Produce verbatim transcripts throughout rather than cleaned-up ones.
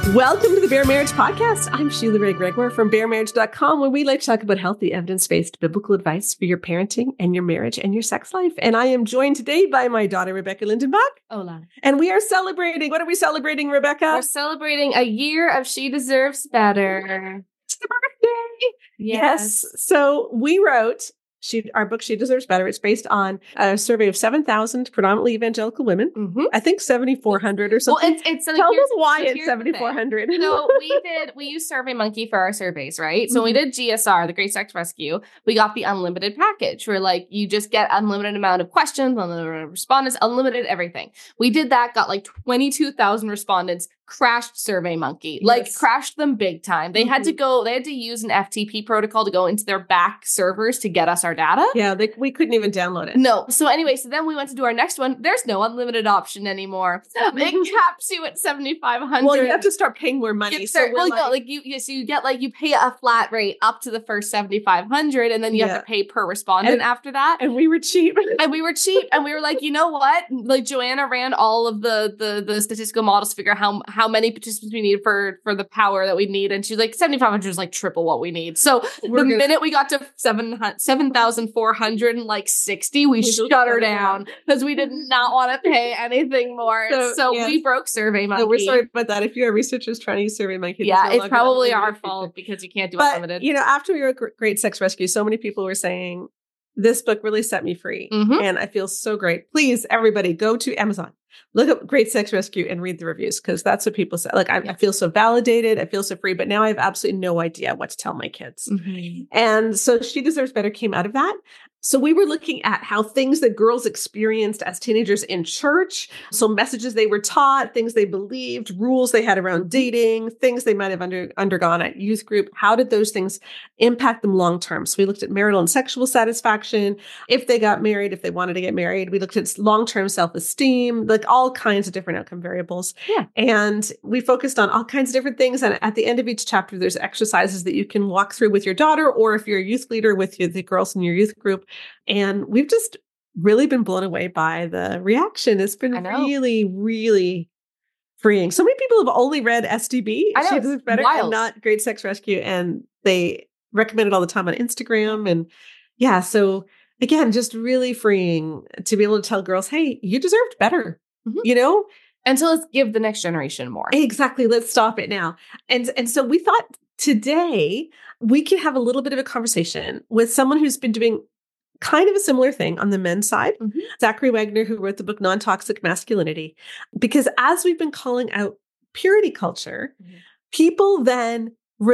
Welcome to the Bare Marriage Podcast. I'm Sheila Ray Gregoire from bare marriage dot com, where we like to talk about healthy, evidence-based biblical advice for your parenting and your marriage and your sex life. And I am joined today by my daughter, Rebecca Lindenbach. Hola. And we are celebrating. What are we celebrating, Rebecca? We're celebrating a year of She Deserves Better. It's the birthday. Yes. Yes. So we wrote She, our book, She Deserves Better. It's based on a survey of seven thousand predominantly evangelical women. Mm-hmm. I think seventy-four hundred or something. Well, it's, it's, so Tell here's- us why so it's here's the thing. seventy-four hundred. So we did, we used SurveyMonkey for our surveys, right? So Mm-hmm. when we did G S R, the Great Sex Rescue, we got the unlimited package where like you just get unlimited amount of questions, unlimited respondents, unlimited everything. We did that, got like twenty-two thousand respondents, crashed SurveyMonkey, like Yes. crashed them big time. They Mm-hmm. had to go, they had to use an F T P protocol to go into their back servers to get us our data. Yeah, they, we couldn't even download it. No. So anyway, so then we went to do our next one. There's no unlimited option anymore. It caps you at seventy-five hundred. Well, you have to start paying more money. You So start- we're well, like, no, like you, you, so you get like you pay a flat rate up to the first seventy-five hundred, and then you Yeah. have to pay per respondent And- after that. and we were cheap. And we were cheap, and we were like, you know what? Like Joanna ran all of the the the statistical models to figure out how how many participants we need for for the power that we need, and she's like seventy-five hundred is like triple what we need. So We're the gonna- minute we got to seven seven thousand four hundred and like sixty, we We just shut shut her it down because we did not want to pay anything more. So, So, yes. we broke SurveyMonkey. So we're sorry about that. If you are researchers trying to use SurveyMonkey, Yeah, no it's longer probably unlimited our feature. fault because you can't do But, unlimited. you know, after we wrote Gr- Great Sex Rescue, so many people were saying, this book really set me free. Mhm. And I feel so great. Please, everybody, go to Amazon. Look up Great Sex Rescue and read the reviews, because that's what people say. Like, I, I feel so validated. I feel so free. But now I have absolutely no idea what to tell my kids. Mhm. And so She Deserves Better came out of that. So we were looking at how things that girls experienced as teenagers in church, so messages they were taught, things they believed, rules they had around dating, things they might have under, undergone at youth group, how did those things impact them long term? So we looked at marital and sexual satisfaction, if they got married, if they wanted to get married. We looked at long-term self-esteem, like all kinds of different outcome variables. Yeah. And we focused on all kinds of different things. And at the end of each chapter, there's exercises that you can walk through with your daughter, or if you're a youth leader with your, the girls in your youth group. And we've just really been blown away by the reaction. It's been I know. really, really freeing. So many people have only read S D B, I know, She it's Deserves Better, wild. and not Great Sex Rescue. And they recommend it all the time on Instagram. And yeah, so again, just really freeing to be able to tell girls, hey, you deserved better. Mhm. You know, And so let's give the next generation more. exactly. Let's stop it now. And, and so we thought today we could have a little bit of a conversation with someone who's been doing kind of a similar thing on the men's side, Mhm. Zachary Wagner, who wrote the book Non-Toxic Masculinity. Because as we've been calling out purity culture, Mhm. people then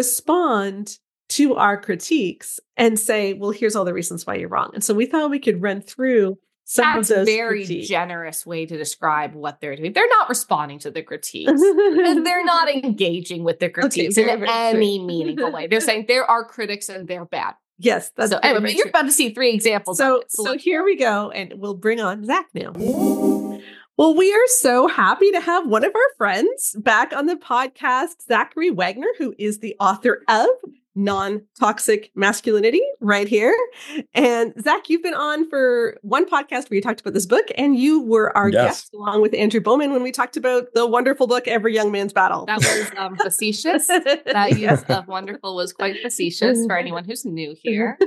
respond to our critiques and say, well, here's all the reasons why you're wrong. And so we thought we could run through some That's of a those very critiques. generous way to describe what they're doing. They're not responding to the critiques. And they're not engaging with the critiques very, in very any true. meaningful way. They're saying there are critics and they're bad. Yes. That's So very, anyway, very but you're true. about to see three examples. So, of it. so look. here we go, and we'll bring on Zach now. Well, we are so happy to have one of our friends back on the podcast, Zachary Wagner, who is the author of Non-Toxic Masculinity, right here. And Zach, you've been on for one podcast where you talked about this book, and you were our Yes. guest along with Andrew Bowman when we talked about the wonderful book, Every Young Man's Battle. That was um, facetious. That use of wonderful was quite facetious for anyone who's new here.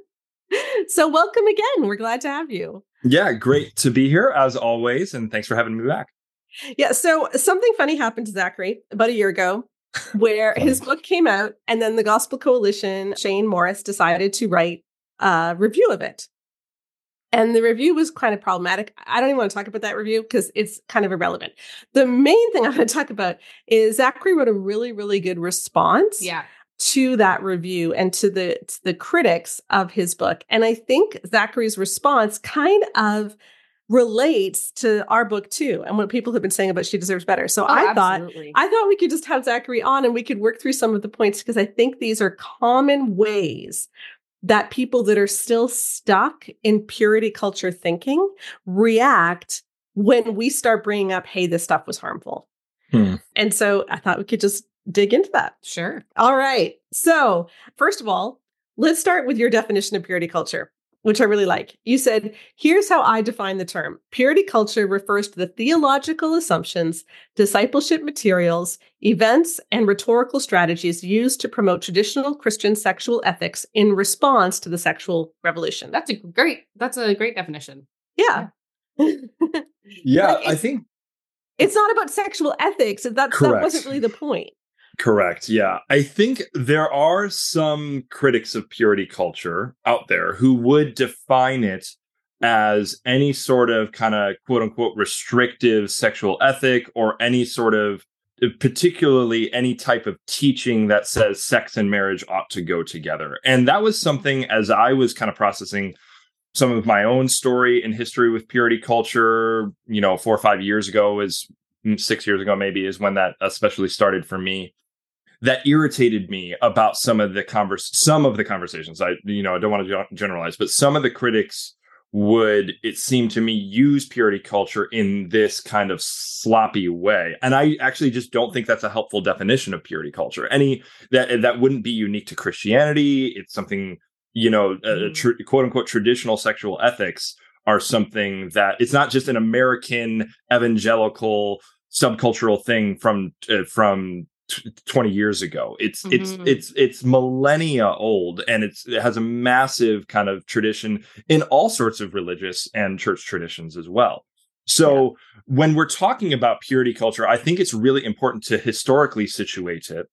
So welcome again. We're glad to have you. Yeah, great to be here as always. And thanks for having me back. Yeah. So something funny happened to Zachary about a year ago where his book came out, and then the Gospel Coalition, Shane Morris, decided to write a review of it. And the review was kind of problematic. I don't even want to talk about that review because it's kind of irrelevant. The main thing I want to talk about is Zachary wrote a really, really good response Yeah. to that review and to the to the critics of his book. And I think Zachary's response kind of relates to our book too, and what people have been saying about She Deserves Better. So Oh, I thought absolutely. I thought we could just have Zachary on and we could work through some of the points, because I think these are common ways that people that are still stuck in purity culture thinking react when we start bringing up, hey, this stuff was harmful. Hmm. And so I thought we could just dig into that. Sure. All right. So first of all, let's start with your definition of purity culture. which I really like. You said, here's how I define the term. Purity culture refers to the theological assumptions, discipleship materials, events, and rhetorical strategies used to promote traditional Christian sexual ethics in response to the sexual revolution. That's a great, that's a great definition. Yeah. Yeah, Like, I think it's not about sexual ethics. That's, that Correct. wasn't really the point. Correct. Yeah. I think there are some critics of purity culture out there who would define it as any sort of kind of quote unquote restrictive sexual ethic, or any sort of, particularly any type of teaching that says sex and marriage ought to go together. And that was something, as I was kind of processing some of my own story and history with purity culture, you know, four or five years ago, is six years ago, maybe, is when that especially started for me. That irritated me about some of the converse, some of the conversations. I, you know, I don't want to generalize, but some of the critics would, it seemed to me, use purity culture in this kind of sloppy way. And I actually just don't think that's a helpful definition of purity culture. Any that that wouldn't be unique to Christianity. It's something, you know, uh, tr- quote unquote traditional sexual ethics are something that it's not just an American evangelical subcultural thing from uh, from twenty years ago. It's mm-hmm. it's it's it's millennia old, and it's it has a massive kind of tradition in all sorts of religious and church traditions as well. So yeah. when we're talking about purity culture, I think it's really important to historically situate it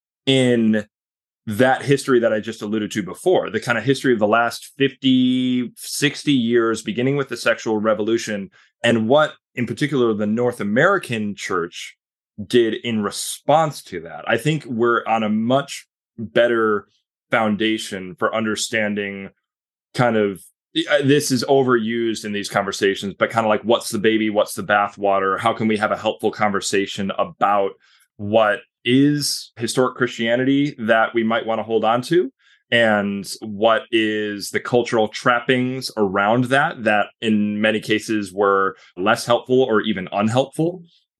in that history that I just alluded to before, the kind of history of the last fifty, sixty years, beginning with the sexual revolution, and what in particular the North American church did in response to that. I think we're on a much better foundation for understanding kind of, this is overused in these conversations, but kind of like, what's the baby, what's the bathwater? How can we have a helpful conversation about what is historic Christianity that we might want to hold on to, and what is the cultural trappings around that, that in many cases were less helpful or even unhelpful.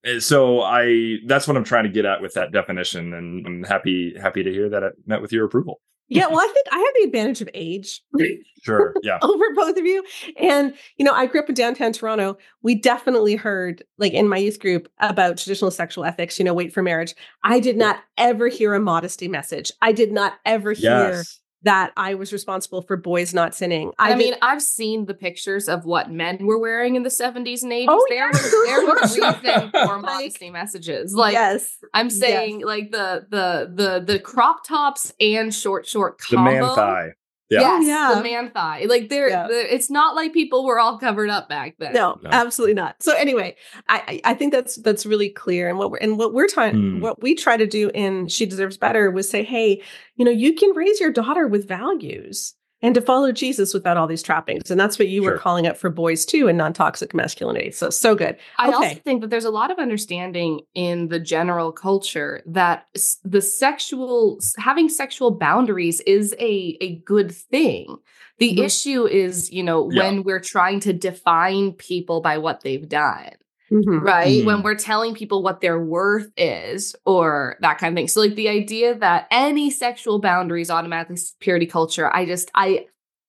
So I, that's what I'm trying to get at with that definition, and I'm happy happy to hear that it met with your approval. Yeah, well, I think I have the advantage of age. Sure, yeah. Over both of you. And, you know, I grew up in downtown Toronto. We definitely heard, like in my youth group, about traditional sexual ethics, you know, wait for marriage. I did not ever hear a modesty message. I did not ever hear yes. that I was responsible for boys not sinning. I, I did- mean, I've seen the pictures of what men were wearing in the seventies and eighties. Oh, there, yes. was, there was reason for Like, modesty messages. Like, yes. I'm saying, yes. like the the the the crop tops and short short The combo. man thigh. Yeah. Yes, Oh, yeah. the man thigh. Like there, Yeah. the, it's not like people were all covered up back then. No, No. absolutely not. So anyway, I I I think that's that's really clear. And what we're and what we're trying, Hmm. what we try to do in She Deserves Better was say, hey, you know, you can raise your daughter with values and to follow Jesus without all these trappings. And that's what you Sure. were calling up for boys too, and non-toxic masculinity. So so good. I Okay. also think that there's a lot of understanding in the general culture that s- the sexual, having sexual boundaries is a, a good thing. The Mhm. issue is, you know, Yeah. when we're trying to define people by what they've done, Mhm. right? Mm. When we're telling people what their worth is or that kind of thing. So like the idea that any sexual boundaries automatically s- purity culture, I just, I,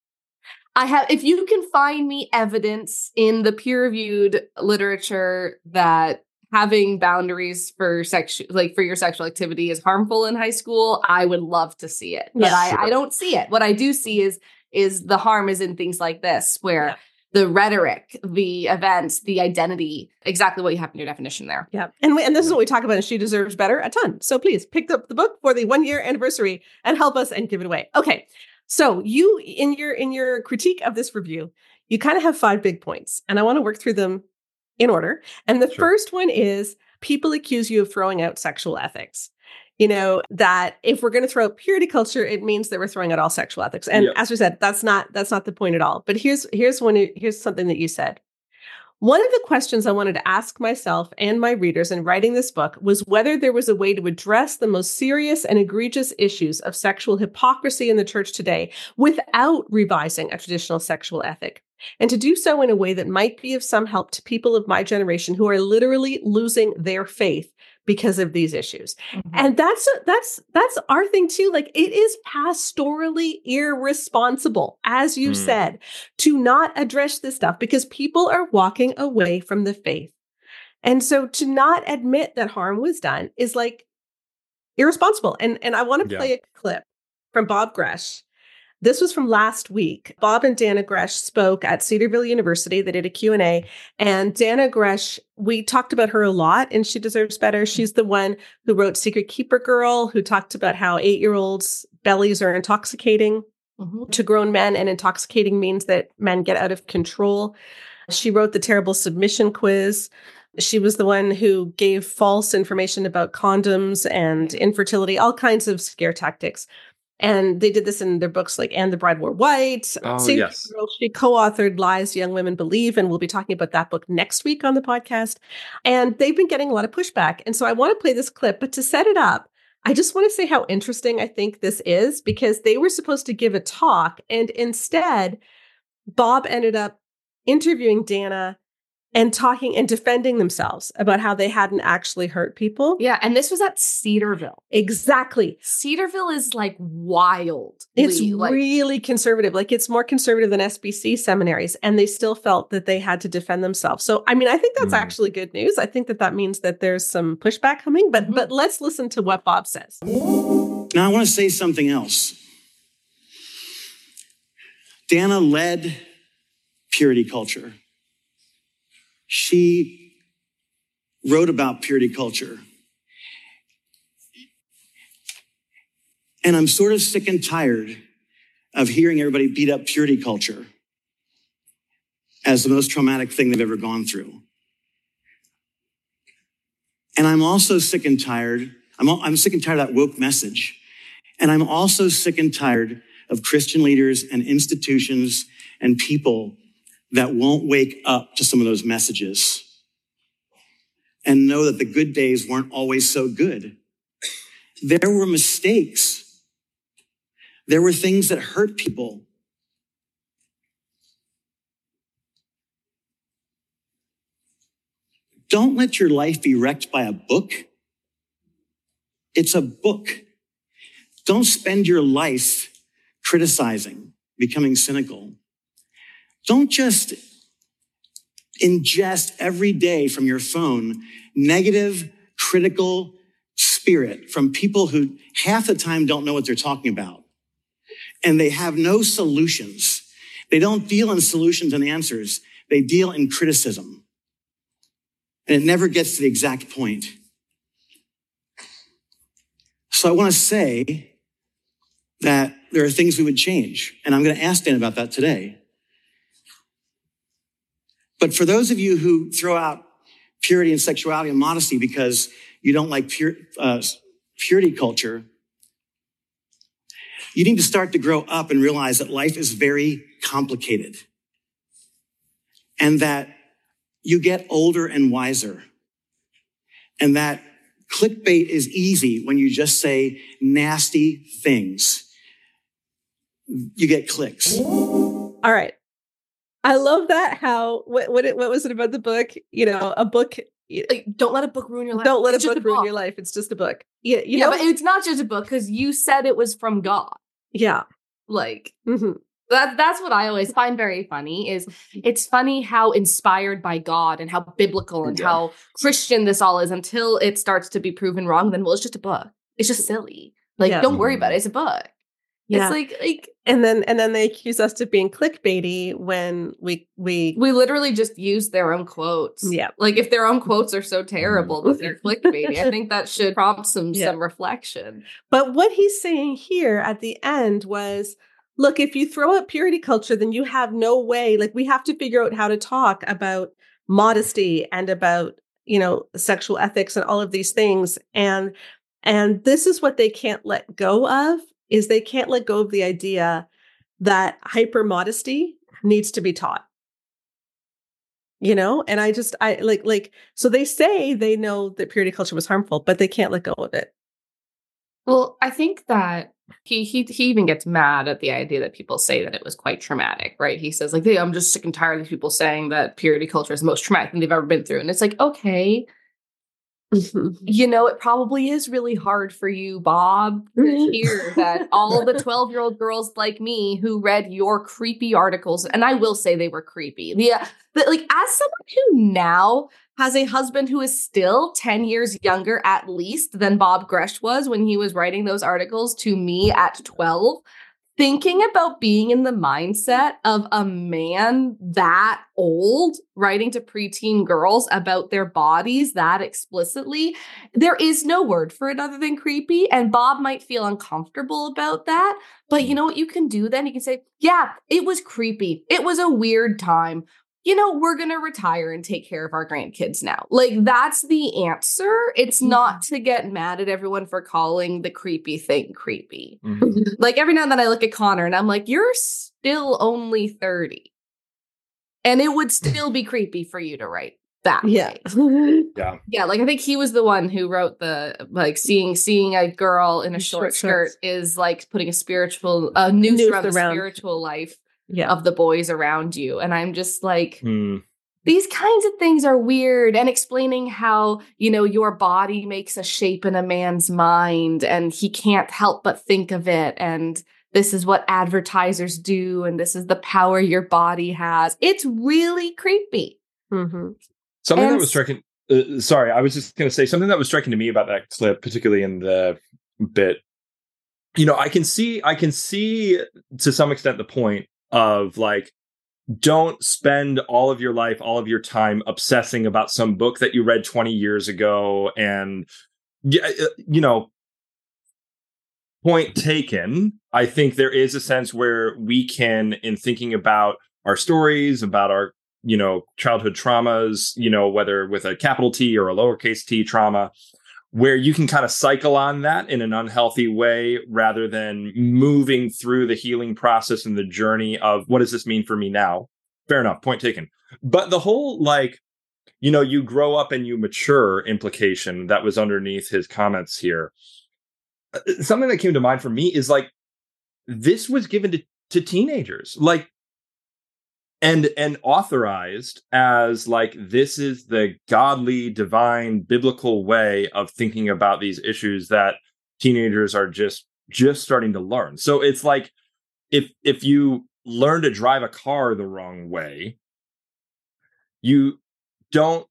I have, if you can find me evidence in the peer-reviewed literature that having boundaries for sex, like for your sexual activity is harmful in high school, I would love to see it. But Yeah. I, Sure. I don't see it. What I do see is, is the harm is in things like this, where Yeah. the rhetoric, the events, the identity, exactly what you have in your definition there. Yeah. And we, and this is what we talk about in She Deserves Better a ton. So please pick up the book for the one year anniversary and help us and give it away. Okay. So you, in your, in your critique of this review, you kind of have five big points, and I want to work through them in order. And the Sure. first one is people accuse you of throwing out sexual ethics. You know, that if we're going to throw out purity culture, it means that we're throwing out all sexual ethics. And Yep. as we said, that's not, that's not the point at all. But here's, here's one, here's something that you said. One of the questions I wanted to ask myself and my readers in writing this book was whether there was a way to address the most serious and egregious issues of sexual hypocrisy in the church today without revising a traditional sexual ethic, and to do so in a way that might be of some help to people of my generation who are literally losing their faith because of these issues. Mhm. And that's that's that's our thing too. Like, it is pastorally irresponsible, as you Mm. said, to not address this stuff because people are walking away from the faith. And so to not admit that harm was done is like irresponsible. And and I want to Yeah. play a clip from Bob Gresh. This was from last week. Bob and Dana Gresh spoke at Cedarville University. They did a Q and A. And Dana Gresh, we talked about her a lot in She Deserves Better. She's the one who wrote Secret Keeper Girl, who talked about how eight-year-olds' bellies are intoxicating Mhm. to grown men, and intoxicating means that men get out of control. She wrote the Terrible Submission Quiz. She was the one who gave false information about condoms and infertility, all kinds of scare tactics. And they did this in their books like And the Bride Wore White. Oh, Same yes. Girl, she co-authored Lies Young Women Believe, and we'll be talking about that book next week on the podcast. And they've been getting a lot of pushback. And so I want to play this clip, but to set it up, I just want to say how interesting I think this is, because they were supposed to give a talk, and instead, Bob ended up interviewing Dana and talking and defending themselves about how they hadn't actually hurt people. Yeah, and this was at Cedarville. Exactly. Cedarville is like wild. It's like, really conservative. Like, it's more conservative than S B C seminaries, and they still felt that they had to defend themselves. So, I mean, I think that's Mm. actually good news. I think that that means that there's some pushback coming, but Mhm. but let's listen to what Bob says. Now, I want to say something else. Dana led purity culture. She wrote about purity culture. And I'm sort of sick and tired of hearing everybody beat up purity culture as the most traumatic thing they've ever gone through. And I'm also sick and tired. I'm, I'm sick and tired of that woke message. And I'm also sick and tired of Christian leaders and institutions and people that won't wake up to some of those messages and know that the good days weren't always so good. There were mistakes. There were things that hurt people. Don't let your life be wrecked by a book. It's a book. Don't spend your life criticizing, becoming cynical. Don't just ingest every day from your phone negative, critical spirit from people who half the time don't know what they're talking about. And they have no solutions. They don't deal in solutions and answers. They deal in criticism. And it never gets to the exact point. So I want to say that there are things we would change. And I'm going to ask Dan about that today. But for those of you who throw out purity and sexuality and modesty because you don't like pure, uh, purity culture, you need to start to grow up and realize that life is very complicated and that you get older and wiser and that clickbait is easy when you just say nasty things. You get clicks. All right. I love that. How, what, what, it, what was it about the book? You know, a book. like, don't let a book ruin your life. Don't let It's a just book ruin your life. It's just a book. Yeah. You yeah, know, but it's not just a book because you said it was from God. yeah. Like, hmm that, that's what I always find very funny is it's funny how inspired by God and how biblical and Yeah. how Christian this all is until it starts to be proven wrong. Then, well, it's just a book. It's just silly. Like, Yeah. don't worry about it. It's a book. Yeah. It's like, like And then, and then they accuse us of being clickbaity when we, we, we literally just use their own quotes. Yeah. Like if their own quotes are so terrible that they're clickbaity, I think that should prompt some Yeah. some reflection. but what he's saying here at the end was, look, if you throw out purity culture, then you have no way, like we have to figure out how to talk about modesty and about, you know, sexual ethics and all of these things. And, and this is what they can't let go of, is they can't let go of the idea that hyper modesty needs to be taught. You know, and I just, I like, like, so they say they know that purity culture was harmful, but they can't let go of it. Well, I think that he he he even gets mad at the idea that people say that it was quite traumatic, right? He says like, "Hey, I'm just sick and tired of people saying that purity culture is the most traumatic thing they've ever been through." And it's like, okay, You know, it probably is really hard for you, Bob, to hear that all the twelve-year-old girls like me who read your creepy articles, and I will say they were creepy. Yeah, but like as someone who now has a husband who is still ten years younger at least than Bob Gresh was when he was writing those articles to me at twelve, thinking about being in the mindset of a man that old writing to preteen girls about their bodies that explicitly, there is no word for it other than creepy. And Bob might feel uncomfortable about that. But you know what you can do then? You can say, yeah, it was creepy. It was a weird time. You know, we're going to retire and take care of our grandkids now. Like, that's the answer. It's not to get mad at everyone for calling the creepy thing creepy. Mm-hmm. Like, every now and then I look at Connor and I'm like, you're still only thirty. And it would still be creepy for you to write that yeah. way. Yeah. Yeah, like, I think he was the one who wrote the, like, seeing seeing a girl in a short, short skirt is like putting a spiritual, a noose, noose around the spiritual life. Yeah. Of the boys around you. And I'm just like, hmm. these kinds of things are weird. And explaining how, you know, your body makes a shape in a man's mind and he can't help but think of it. And this is what advertisers do. And this is the power your body has. It's really creepy. Mm-hmm. Something and that was striking. Uh, sorry, I was just going to say something that was striking to me about that clip, particularly in the bit. You know, I can see, I can see to some extent the point of like, don't spend all of your life, all of your time obsessing about some book that you read twenty years ago. And, you know, point taken. I think there is a sense where we can, in thinking about our stories, about our, you know, childhood traumas, you know, whether with a capital T or a lowercase t trauma, where you can kind of cycle on that in an unhealthy way rather than moving through the healing process and the journey of what does this mean for me now? Fair enough. Point taken. But the whole, like, you know, you grow up and you mature implication that was underneath his comments here. Something that came to mind for me is like, this was given to, to teenagers. Like, And and authorized as like, this is the godly, divine, biblical way of thinking about these issues that teenagers are just just starting to learn. So it's like, if if you learn to drive a car the wrong way, you don't,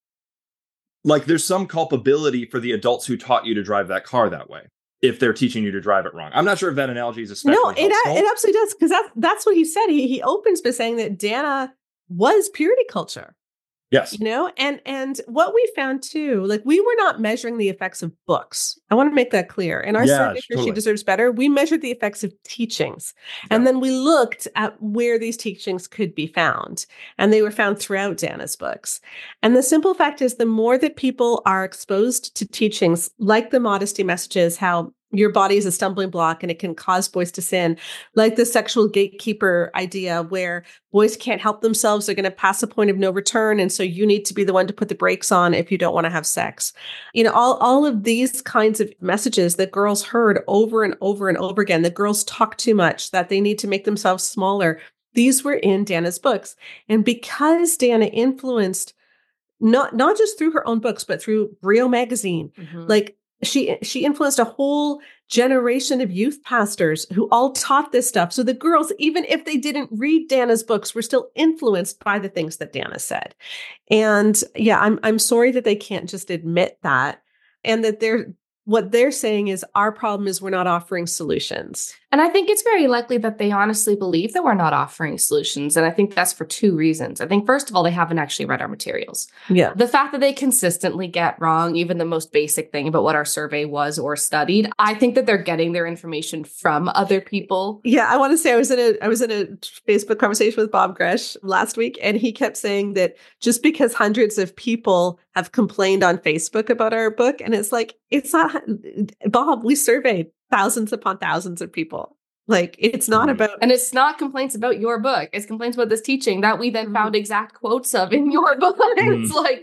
like, there's some culpability for the adults who taught you to drive that car that way, if they're teaching you to drive it wrong. I'm not sure if that analogy is especially No, it, helpful. it absolutely does, because that, that's what he said. He he opens by saying that Dana was purity culture. Yes. You know, and and what we found too, like, we were not measuring the effects of books. I want to make that clear. In our Yeah, survey for totally. She Deserves Better, we measured the effects of teachings. Yeah. And then we looked at where these teachings could be found. And they were found throughout Dana's books. And the simple fact is, the more that people are exposed to teachings like the modesty messages, how your body is a stumbling block and it can cause boys to sin, like the sexual gatekeeper idea where boys can't help themselves, they're going to pass a point of no return. And so you need to be the one to put the brakes on if you don't want to have sex. You know, all, all of these kinds of messages that girls heard over and over and over again, that girls talk too much, that they need to make themselves smaller. These were in Dana's books. And because Dana influenced, not, not just through her own books, but through Brio magazine, mm-hmm. like, She she influenced a whole generation of youth pastors who all taught this stuff. So the girls, even if they didn't read Dana's books, were still influenced by the things that Dana said. And yeah, I'm I'm sorry that they can't just admit that, and that they're what they're saying is, our problem is we're not offering solutions. And I think it's very likely that they honestly believe that we're not offering solutions. And I think that's for two reasons. I think, first of all, they haven't actually read our materials. Yeah. The fact that they consistently get wrong even the most basic thing about what our survey was or studied, I think that they're getting their information from other people. Yeah, I want to say I was in a I was in a Facebook conversation with Bob Gresh last week, and he kept saying that just because hundreds of people have complained on Facebook about our book, and it's like, it's not, Bob, we surveyed thousands upon thousands of people. Like, it's not Mm. about, And it's not complaints about your book. It's complaints about this teaching that we then Mhm. found exact quotes of in your book. Mm. It's like,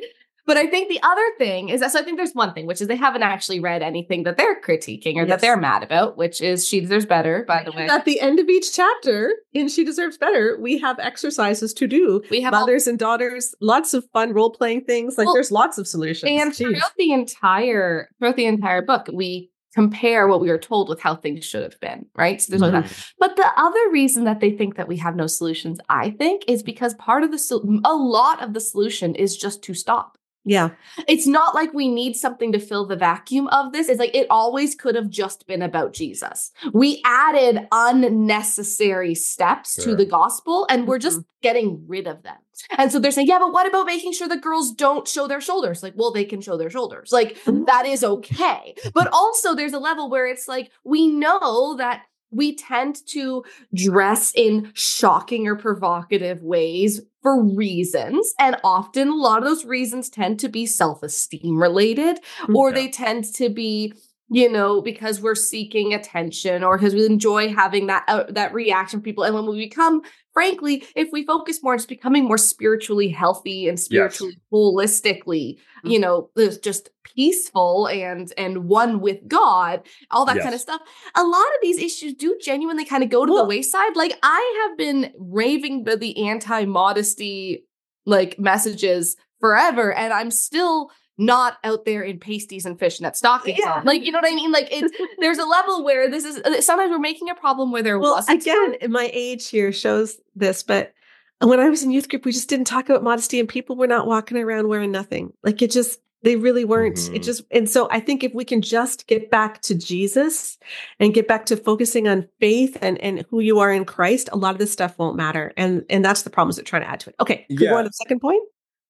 But I think the other thing is that, so I think there's one thing, which is they haven't actually read anything that they're critiquing or Yes. that they're mad about, which is She Deserves Better, by the way. At the end of each chapter in She Deserves Better, we have exercises to do. We have all- mothers and daughters, lots of fun role-playing things. Like Well, there's lots of solutions. And Jeez. throughout the entire throughout the entire book, we compare what we were told with how things should have been, right? So there's all that. But the other reason that they think that we have no solutions, I think, is because part of the sol- a lot of the solution is just to stop. Yeah. It's not like we need something to fill the vacuum of this. It's like it always could have just been about Jesus. We added unnecessary steps Sure. to the gospel and we're just getting rid of them. And so they're saying, yeah, but what about making sure that girls don't show their shoulders? Like, well, they can show their shoulders. Like, that is okay. But also there's a level where it's like, we know that we tend to dress in shocking or provocative ways for reasons. And often a lot of those reasons tend to be self-esteem related, or Yeah. they tend to be, you know, because we're seeking attention or because we enjoy having that, uh, that reaction from people. And when we become, frankly, if we focus more on just becoming more spiritually healthy and spiritually holistically, you know, there's just peaceful and and one with God, all that Yes. kind of stuff. A lot of these issues do genuinely kind of go to Well- the wayside. Like I have been raving about the anti-modesty like messages forever, and I'm still not out there in pasties and fishnet stockings. Yeah. on. Like, you know what I mean? Like it's there's a level where this is sometimes we're making a problem where there Well, wasn't. again, my age here shows this, but when I was in youth group, we just didn't talk about modesty and people were not walking around wearing nothing. Like it just, they really weren't. Mhm. It just, and so I think if we can just get back to Jesus and get back to focusing on faith and, and who you are in Christ, a lot of this stuff won't matter. And, and that's the problems that trying to add to it. Okay. Can we Yeah. go on to the second point?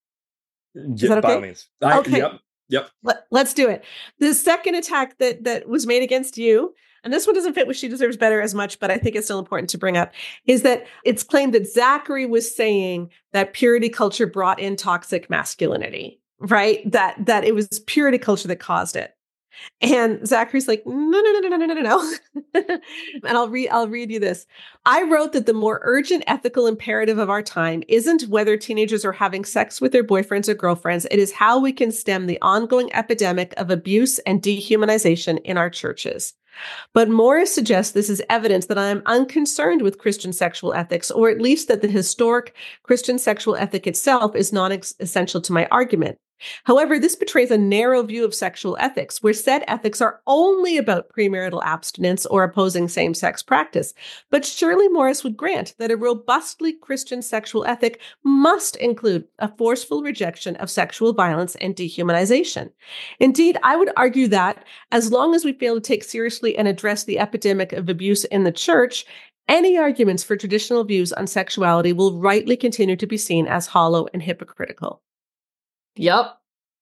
Yeah, that by okay? all means. I, Okay. Yep. Yep. Let, let's do it. The second attack that that was made against you, and this one doesn't fit with She Deserves Better as much, but I think it's still important to bring up, is that it's claimed that Zachary was saying that purity culture brought in toxic masculinity, right? That that it was purity culture that caused it. And Zachary's like, no, no, no, no, no, no, no, no. And I'll read, I'll read you this. I wrote that the more urgent ethical imperative of our time isn't whether teenagers are having sex with their boyfriends or girlfriends. It is how we can stem the ongoing epidemic of abuse and dehumanization in our churches. But Morris suggests this is evidence that I am unconcerned with Christian sexual ethics, or at least that the historic Christian sexual ethic itself is non-essential to my argument. However, this betrays a narrow view of sexual ethics, where said ethics are only about premarital abstinence or opposing same-sex practice. But surely Morris would grant that a robustly Christian sexual ethic must include a forceful rejection of sexual violence and dehumanization. Indeed, I would argue that as long as we fail to take seriously and address the epidemic of abuse in the church, any arguments for traditional views on sexuality will rightly continue to be seen as hollow and hypocritical. Yep.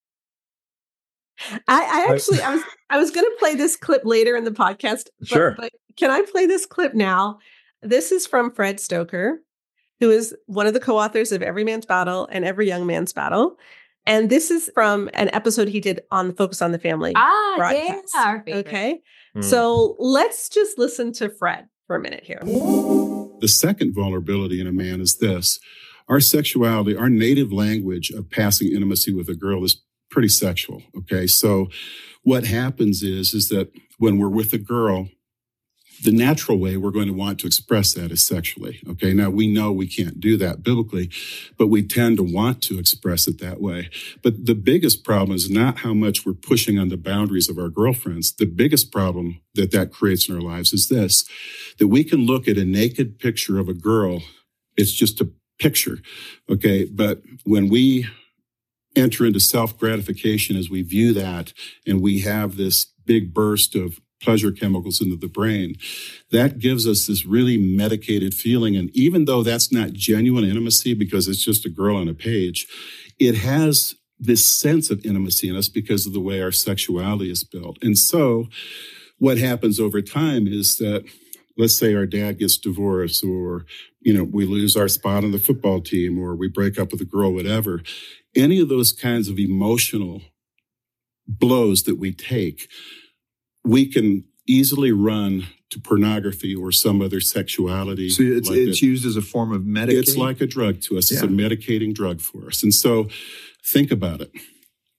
I, I actually, I was, I was going to play this clip later in the podcast. But, Sure. But can I play this clip now? This is from Fred Stoker, who is one of the co-authors of Every Man's Battle and Every Young Man's Battle. And this is from an episode he did on Focus on the Family. Ah, broadcast. yeah. Our favorite. Okay. Mm. So let's just listen to Fred for a minute here. The second vulnerability in a man is this. Our sexuality, our native language of passing intimacy with a girl is pretty sexual, okay? So what happens is, is that when we're with a girl, the natural way we're going to want to express that is sexually, okay? Now, we know we can't do that biblically, but we tend to want to express it that way. But the biggest problem is not how much we're pushing on the boundaries of our girlfriends. The biggest problem that that creates in our lives is this, that we can look at a naked picture of a girl. It's just a picture, okay? But when we enter into self-gratification as we view that and we have this big burst of pleasure chemicals into the brain, that gives us this really medicated feeling. And even though that's not genuine intimacy because it's just a girl on a page, it has this sense of intimacy in us because of the way our sexuality is built. And so what happens over time is that, let's say our dad gets divorced, or, you know, we lose our spot on the football team, or we break up with a girl, whatever. Any of those kinds of emotional blows that we take, we can easily run to pornography or some other sexuality. So it's, like it's that. used as a form of medicating? It's like a drug to us. It's Yeah. a medicating drug for us. And so think about it.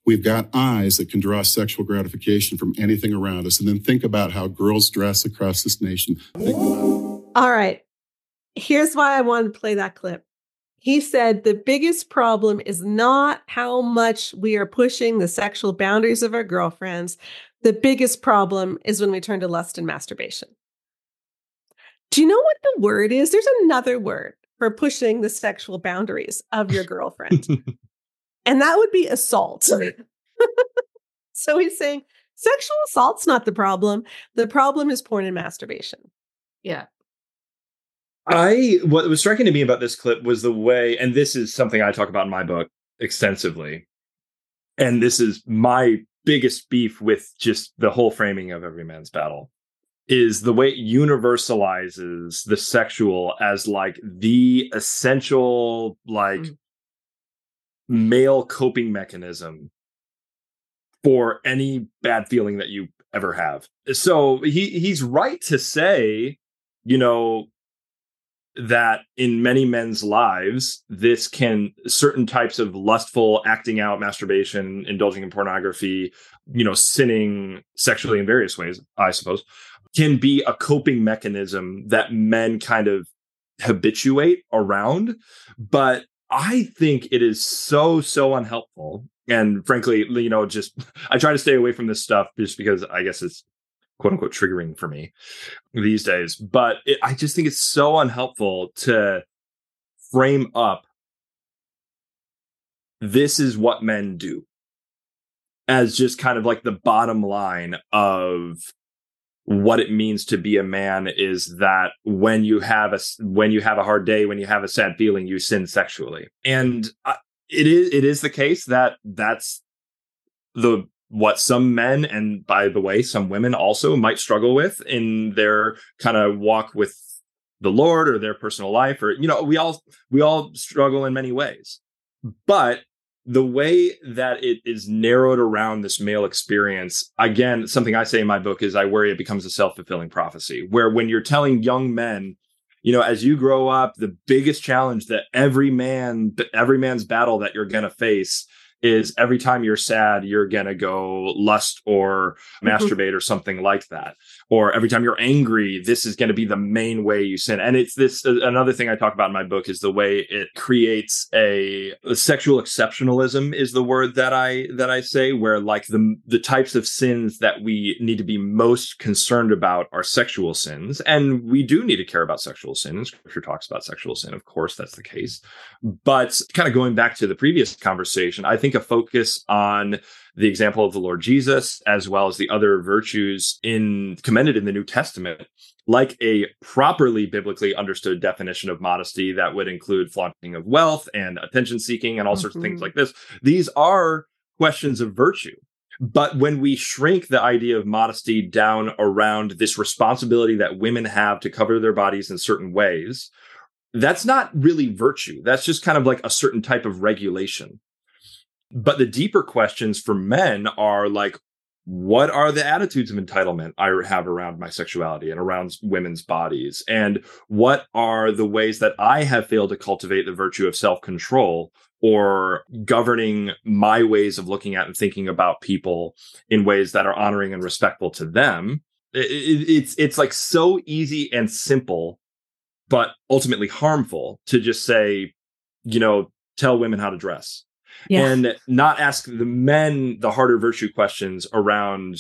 We've got eyes that can draw sexual gratification from anything around us. And then think about how girls dress across this nation. Think about All right. Here's why I wanted to play that clip. He said the biggest problem is not how much we are pushing the sexual boundaries of our girlfriends. The biggest problem is when we turn to lust and masturbation. Do you know what the word is? There's another word for pushing the sexual boundaries of your girlfriend. And that would be assault. So he's saying sexual assault's not the problem. The problem is porn and masturbation. Yeah. I, what was striking to me about this clip was the way, and this is something I talk about in my book extensively. And this is my biggest beef with just the whole framing of Every Man's Battle, is the way it universalizes the sexual as like the essential, like mm. male coping mechanism for any bad feeling that you ever have. So he he's right to say, you know, that in many men's lives, this can, certain types of lustful acting out, masturbation, indulging in pornography, you know, sinning sexually in various ways, I suppose, can be a coping mechanism that men kind of habituate around. But I think it is so, so unhelpful. And frankly, you know, just, I try to stay away from this stuff just because I guess it's quote unquote triggering for me these days. But it, I just think it's so unhelpful to frame up this is what men do as just kind of like the bottom line of what it means to be a man, is that when you have a when you have a hard day, when you have a sad feeling, you sin sexually. And uh, it is it is the case that that's the what some men, and by the way, some women also might struggle with in their kind of walk with the Lord or their personal life, or, you know, we all we all struggle in many ways. But the way that it is narrowed around this male experience, again, something I say in my book is I worry it becomes a self-fulfilling prophecy, where when you're telling young men, you know, as you grow up, the biggest challenge that every man, every man's battle that you're going to face is every time you're sad, you're going to go lust or masturbate or something like that. Or every time you're angry, this is going to be the main way you sin. And it's this, uh, another thing I talk about in my book is the way it creates a, a sexual exceptionalism is the word that I, that I say, where like the, the types of sins that we need to be most concerned about are sexual sins. And we do need to care about sexual sin. And Scripture talks about sexual sin. Of course, that's the case. But kind of going back to the previous conversation, I think a focus on the example of the Lord Jesus, as well as the other virtues in commended in the New Testament, like a properly biblically understood definition of modesty that would include flaunting of wealth and attention seeking and all mm-hmm. sorts of things like this. These are questions of virtue. But when we shrink the idea of modesty down around this responsibility that women have to cover their bodies in certain ways, that's not really virtue. That's just kind of like a certain type of regulation. But the deeper questions for men are like, what are the attitudes of entitlement I have around my sexuality and around women's bodies? And what are the ways that I have failed to cultivate the virtue of self-control or governing my ways of looking at and thinking about people in ways that are honoring and respectful to them? It, it, it's, it's like so easy and simple, but ultimately harmful to just say, you know, tell women how to dress. Yeah. And not ask the men the harder virtue questions around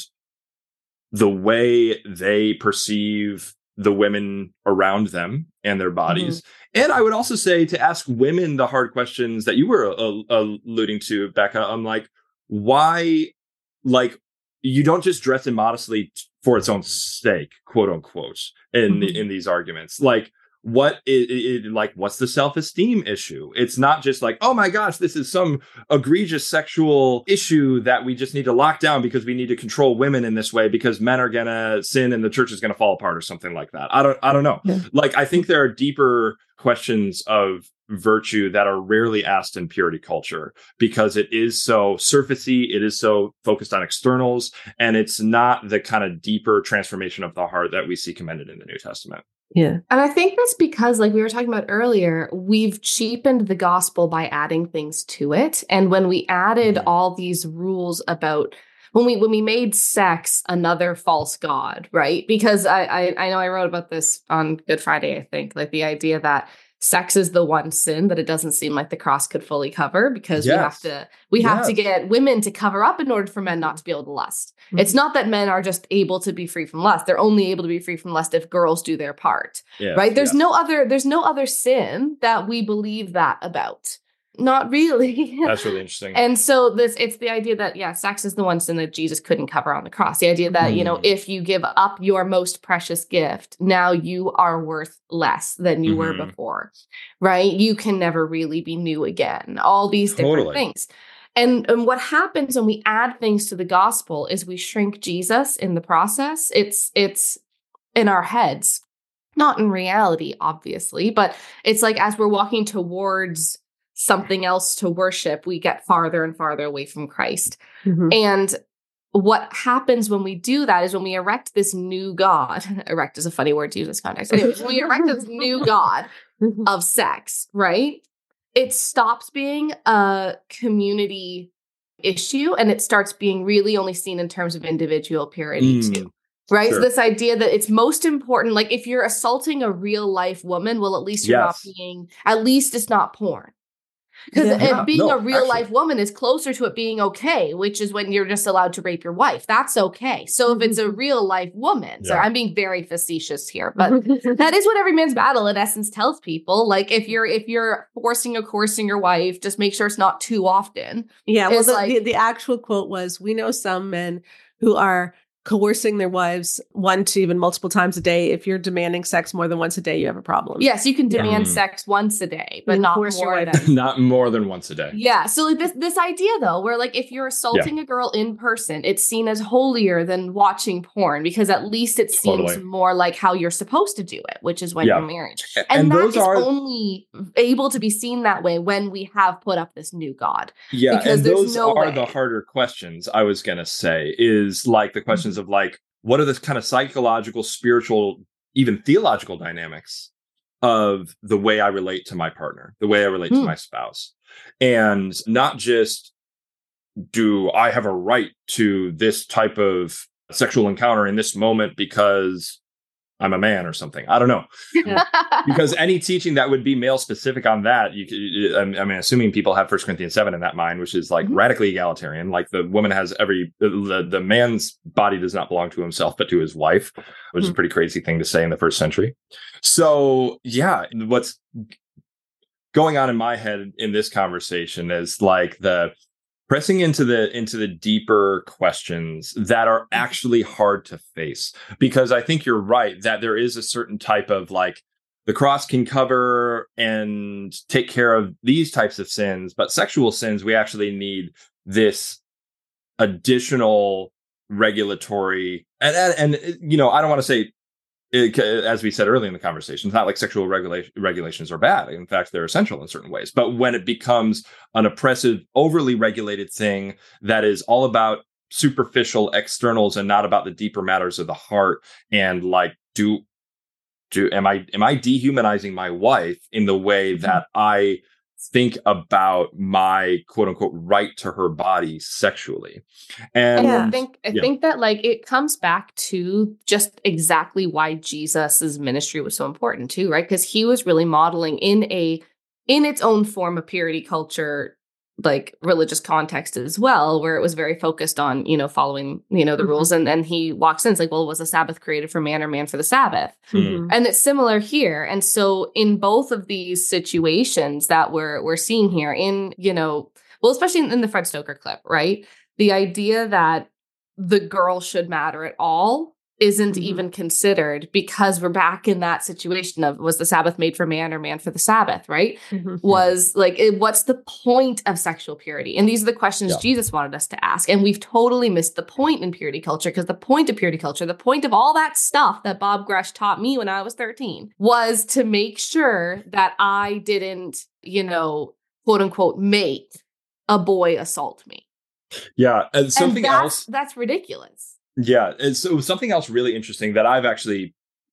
the way they perceive the women around them and their bodies. Mm-hmm. And I would also say to ask women the hard questions that you were uh, alluding to, Becca. I'm like, why, like, you don't just dress immodestly for its own sake, quote unquote, in mm-hmm. in these arguments. Like, what is it, like, what's the self-esteem issue? It's not just like, oh my gosh, this is some egregious sexual issue that we just need to lock down because we need to control women in this way because men are gonna sin and the church is gonna fall apart or something like that. I don't I don't know. Yeah. Like, I think there are deeper questions of virtue that are rarely asked in purity culture because it is so surfacey, it is so focused on externals, and it's not the kind of deeper transformation of the heart that we see commended in the New Testament. Yeah. And I think that's because, like we were talking about earlier, we've cheapened the gospel by adding things to it. And when we added Mhm. all these rules about when we when we made sex another false god, right? Because I, I I know I wrote about this on Good Friday, I think, like the idea that sex is the one sin that it doesn't seem like the cross could fully cover, because we have Yes. to we have to Yes. get women to cover up in order for men not to be able to lust. Mhm. It's not that men are just able to be free from lust. They're only able to be free from lust if girls do their part. Yes, Right? There's yes. no other there's no other sin that we believe that about. Not really. That's really interesting. And so this it's the idea that, yeah, sex is the one sin that Jesus couldn't cover on the cross. The idea that, you know, Mm. if you give up your most precious gift, now you are worth less than you were Mhm. before. Right? You can never really be new again. All these different Totally. things. And, and what happens when we add things to the gospel is we shrink Jesus in the process. It's it's in our heads, not in reality, obviously, but it's like as we're walking towards something else to worship, we get farther and farther away from Christ. Mhm. And what happens when we do that is when we erect this new God, erect is a funny word to use in this context. Anyways, when we erect this new God of sex, right? It stops being a community issue and it starts being really only seen in terms of individual purity Mm. too. Right? Sure. So this idea that it's most important, like if you're assaulting a real life woman, well, at least you're Yes. not being, at least it's not porn. Because Yeah. Yeah, being no, a real actually. life woman is closer to it being okay, which is when you're just allowed to rape your wife. That's okay. So if it's a real life woman, so Yeah. I'm being very facetious here, but that is what every man's battle in essence tells people. Like if you're if you're forcing or coercing your wife, just make sure it's not too often. Yeah, well, It's the, like- the, the actual quote was, we know some men who are coercing their wives one to even multiple times a day. If you're demanding sex more than once a day, you have a problem. Yes, you can demand Yeah. sex once a day, but You not coerce your more wife. than Not more than once a day. Yeah. So like this this idea though, where like if you're assaulting a girl in person, it's seen as holier than watching porn because at least it seems Totally. more like how you're supposed to do it, which is when Yeah. you're married. A- And, and that those is are- only able to be seen that way when we have put up this new God. Yeah, Because and there's those no are way. the harder questions, I was going to say, is like the questions Mm-hmm. of like, what are the kind of psychological, spiritual, even theological dynamics of the way I relate to my partner, the way I relate Hmm. to my spouse? And not just do I have a right to this type of sexual encounter in this moment because I'm a man or something. I don't know. Because any teaching that would be male specific on that, you could, I mean, assuming people have First Corinthians seven in that mind, which is like Mhm. radically egalitarian, like the woman has every, the, the man's body does not belong to himself, but to his wife, which is a Mhm. pretty crazy thing to say in the first century. So yeah, what's going on in my head in this conversation is like the pressing into the into the deeper questions that are actually hard to face, because I think you're right that there is a certain type of like the cross can cover and take care of these types of sins, but sexual sins, we actually need this additional regulatory and and, and you know, I don't want to say it, as we said earlier in the conversation, it's not like sexual regulation, regulations are bad. In fact, they're essential in certain ways. But when it becomes an oppressive, overly regulated thing that is all about superficial externals and not about the deeper matters of the heart, and like, do do am I am I dehumanizing my wife in the way that I think about my quote unquote right to her body sexually? And And Yeah. I think I Yeah. think that like it comes back to just exactly why Jesus's ministry was so important too, right? Because he was really modeling in a in its own form of purity culture, like religious context as well, where it was very focused on, you know, following, you know, the Mhm. rules. And then he walks in, it's like, well, was the Sabbath created for man or man for the Sabbath? Mhm. And it's similar here. And so in both of these situations that we're we're seeing here in, you know, well, especially in, in the Fred Stoker clip, right? The idea that the girl should matter at all isn't Mhm. even considered, because we're back in that situation of, was the Sabbath made for man or man for the Sabbath, right? Mhm. Was like, it, what's the point of sexual purity? And these are the questions Yeah. Jesus wanted us to ask. And we've totally missed the point in purity culture, because the point of purity culture, the point of all that stuff that Bob Gresh taught me when I was thirteen, was to make sure that I didn't, you know, quote unquote, make a boy assault me. yeah, and something and that's, else. that's ridiculous. Yeah, and so something else really interesting that I've actually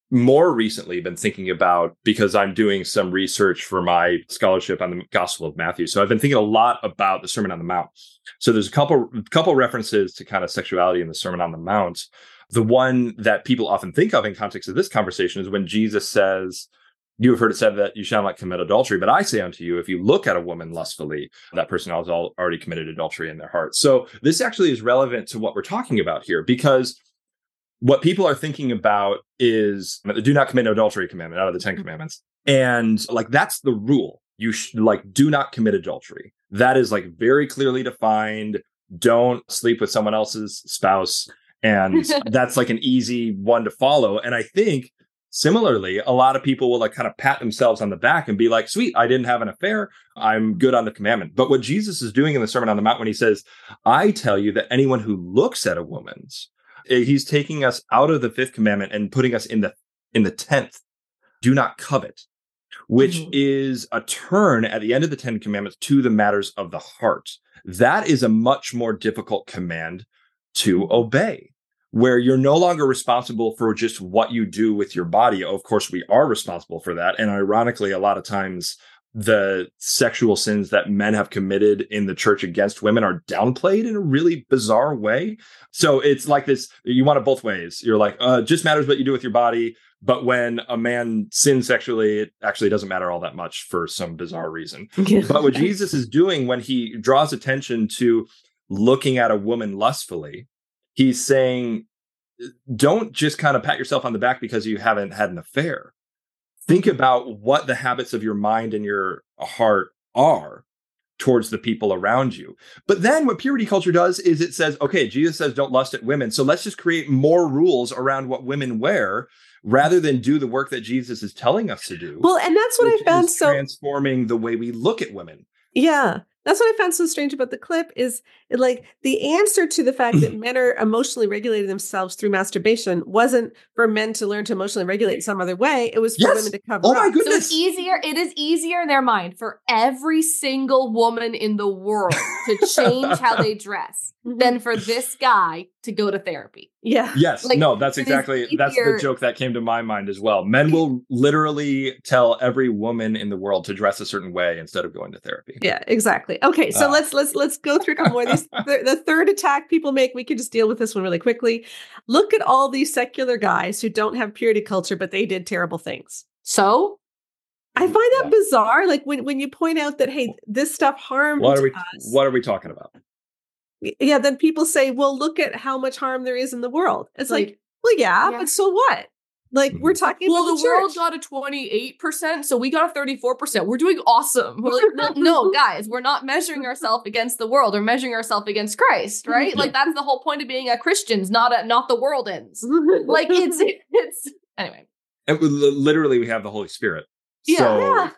more recently been thinking about, because I'm doing some research for my scholarship on the Gospel of Matthew. So I've been thinking a lot about the Sermon on the Mount. So there's a couple couple references to kind of sexuality in the Sermon on the Mount. The one that people often think of in context of this conversation is when Jesus says, "You have heard it said that you shall not commit adultery, but I say unto you, if you look at a woman lustfully, that person has already committed adultery in their heart." So this actually is relevant to what we're talking about here, because what people are thinking about is the do not commit adultery commandment out of the Ten Commandments. And like, that's the rule. You should like, do not commit adultery. That is like very clearly defined. Don't sleep with someone else's spouse. And that's like an easy one to follow. And I think similarly, a lot of people will like kind of pat themselves on the back and be like, sweet, I didn't have an affair. I'm good on the commandment. But what Jesus is doing in the Sermon on the Mount when he says, I tell you that anyone who looks at a woman's, he's taking us out of the fifth commandment and putting us in the in the tenth. Do not covet, which mm-hmm. is a turn at the end of the Ten Commandments to the matters of the heart. That is a much more difficult command to obey, where you're no longer responsible for just what you do with your body. Of course, we are responsible for that. And ironically, a lot of times, the sexual sins that men have committed in the church against women are downplayed in a really bizarre way. So it's like this, you want it both ways. You're like, uh, just matters what you do with your body. But when a man sins sexually, it actually doesn't matter all that much for some bizarre reason. But what Jesus is doing when he draws attention to looking at a woman lustfully, he's saying, don't just kind of pat yourself on the back because you haven't had an affair. Think about what the habits of your mind and your heart are towards the people around you. But then what purity culture does is it says, okay, Jesus says don't lust at women. So let's just create more rules around what women wear rather than do the work that Jesus is telling us to do. Well, and that's what I found so transforming the way we look at women. Yeah. That's what I found so strange about the clip is like the answer to the fact that men are emotionally regulating themselves through masturbation wasn't for men to learn to emotionally regulate in some other way. It was for yes. women to cover oh my up. goodness. So it's easier. It is easier in their mind for every single woman in the world to change how they dress than for this guy to go to therapy. Yeah. Yes. Like, no, that's exactly, that's the joke that came to my mind as well. Men will literally tell every woman in the world to dress a certain way instead of going to therapy. Yeah, exactly. Okay. So uh. let's, let's, let's go through a couple more of these. The, the third attack people make, we can just deal with this one really quickly. Look at all these secular guys who don't have purity culture, but they did terrible things. So I find that yeah. bizarre. Like when, when you point out that, hey, this stuff harmed what are we, us. What are we talking about? Yeah, then people say, well, look at how much harm there is in the world. It's like, like well, yeah, yeah, but so what? Like, we're talking well, about the, the church. world got a twenty-eight percent, so we got a thirty-four percent. We're doing awesome. We're like, well, no, guys, we're not measuring ourselves against the world. We're measuring ourselves against Christ, right? Like, that's the whole point of being a Christian's, not a, not the world ends. Like, it's, it's, anyway. And literally, we have the Holy Spirit. Yeah. So, yeah.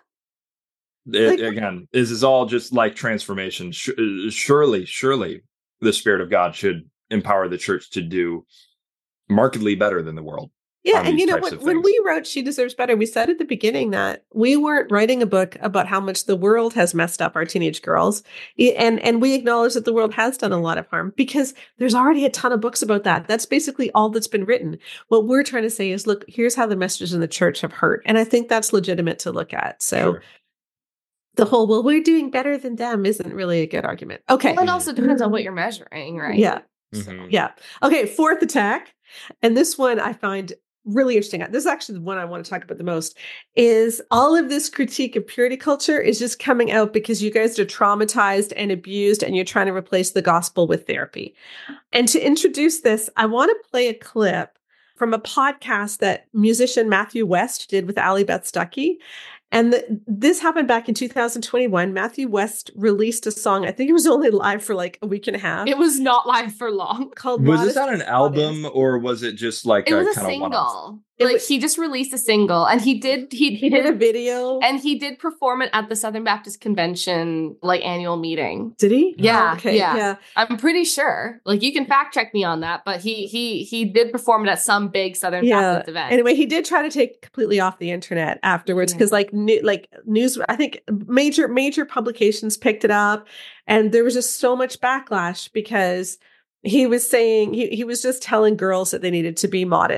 It, like, again, this is all just like transformation. Surely, surely the Spirit of God should empower the church to do markedly better than the world. Yeah. And you know, when, when we wrote She Deserves Better, we said at the beginning that we weren't writing a book about how much the world has messed up our teenage girls. And, and we acknowledge that the world has done a lot of harm because there's already a ton of books about that. That's basically all that's been written. What we're trying to say is, look, here's how the messages in the church have hurt. And I think that's legitimate to look at. So sure. The whole, well, we're doing better than them isn't really a good argument. Okay. Well, it also depends on what you're measuring, right? Yeah. Mm-hmm. Yeah. Okay. Fourth attack. And this one I find really interesting. This is actually the one I want to talk about the most, is all of this critique of purity culture is just coming out because you guys are traumatized and abused and you're trying to replace the gospel with therapy. And to introduce this, I want to play a clip from a podcast that musician Matthew West did with Allie Beth Stuckey. And the, this happened back in two thousand twenty-one. Matthew West released a song. I think it was only live for like a week and a half. It was not live for long. Called was Modest this on an album Modest. Or was it just like it a was a kind of single? one-off? Like was, he just released a single, and he did he, he did a video, and he did perform it at the Southern Baptist Convention like annual meeting. Did he? Yeah, oh, okay, yeah, yeah. I'm pretty sure. Like you can fact check me on that, but he he he did perform it at some big Southern yeah. Baptist event. Anyway, he did try to take completely off the internet afterwards because, yeah. like, new, like news. I think major major publications picked it up, and there was just so much backlash because he was saying he he was just telling girls that they needed to be modest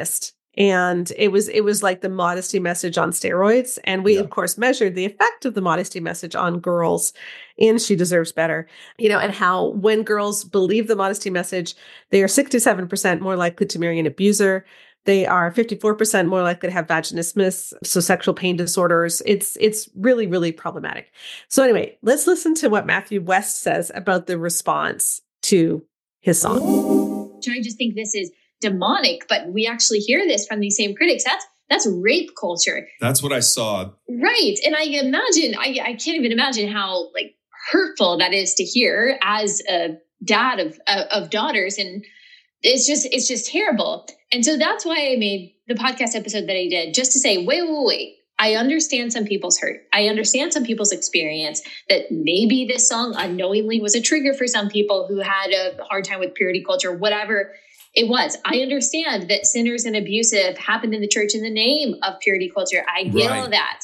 And it was it was like the modesty message on steroids. And we, Yeah. of course, measured the effect of the modesty message on girls in She Deserves Better, you know, and how when girls believe the modesty message, they are sixty-seven percent more likely to marry an abuser. They are fifty-four percent more likely to have vaginismus, so sexual pain disorders. It's it's really, really problematic. So anyway, let's listen to what Matthew West says about the response to his song. I just think this is demonic, but we actually hear this from these same critics. That's that's rape culture. That's what I saw. Right. And I imagine, I, I can't even imagine how like hurtful that is to hear as a dad of, of, of daughters. And it's just, it's just terrible. And so that's why I made the podcast episode that I did, just to say, wait, wait, wait. I understand some people's hurt. I understand some people's experience, that maybe this song unknowingly was a trigger for some people who had a hard time with purity culture, whatever it was. I understand that sinners and abusive happened in the church in the name of purity culture. I get Right. all that,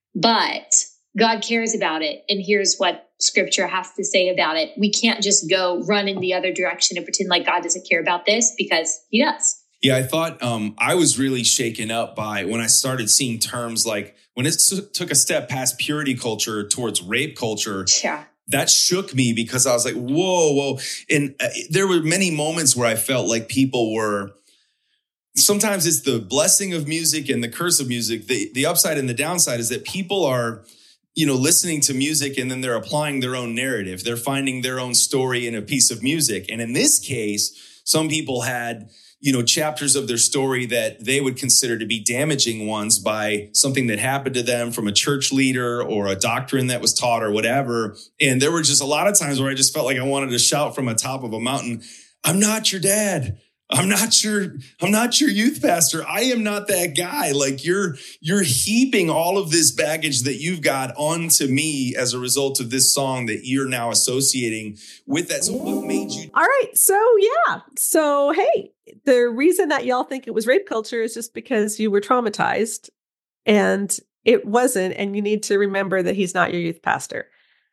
but God cares about it. And here's what scripture has to say about it. We can't just go run in the other direction and pretend like God doesn't care about this, because he does. Yeah, I thought um, I was really shaken up by when I started seeing terms like when it s- took a step past purity culture towards rape culture. Yeah. That shook me because I was like, whoa, whoa. And uh, there were many moments where I felt like people were, sometimes it's the blessing of music and the curse of music. The, the upside and the downside is that people are, you know, listening to music and then they're applying their own narrative. They're finding their own story in a piece of music. And in this case, some people had, you know, chapters of their story that they would consider to be damaging ones by something that happened to them from a church leader or a doctrine that was taught or whatever. And there were just a lot of times where I just felt like I wanted to shout from the top of a mountain, I'm not your dad. I'm not your, I'm not your youth pastor. I am not that guy. Like you're, you're heaping all of this baggage that you've got onto me as a result of this song that you're now associating with that. So what made you? All right. So yeah. So hey, the reason that y'all think it was rape culture is just because you were traumatized and it wasn't. And you need to remember that he's not your youth pastor.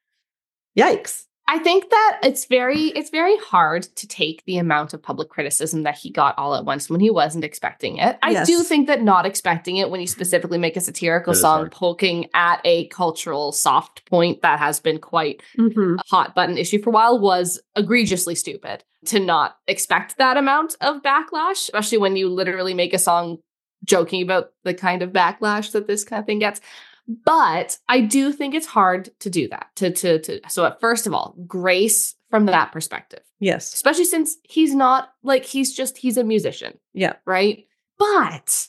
Yikes. I think that it's very it's very hard to take the amount of public criticism that he got all at once when he wasn't expecting it. I Yes. do think that not expecting it when you specifically make a satirical It is song hard. poking at a cultural soft point that has been quite Mm-hmm. a hot button issue for a while was egregiously stupid to not expect that amount of backlash, especially when you literally make a song joking about the kind of backlash that this kind of thing gets. But I do think it's hard to do that. To to to so at first of all, grace from that perspective, Yes. especially since he's not like he's just he's a musician, Yeah. right? But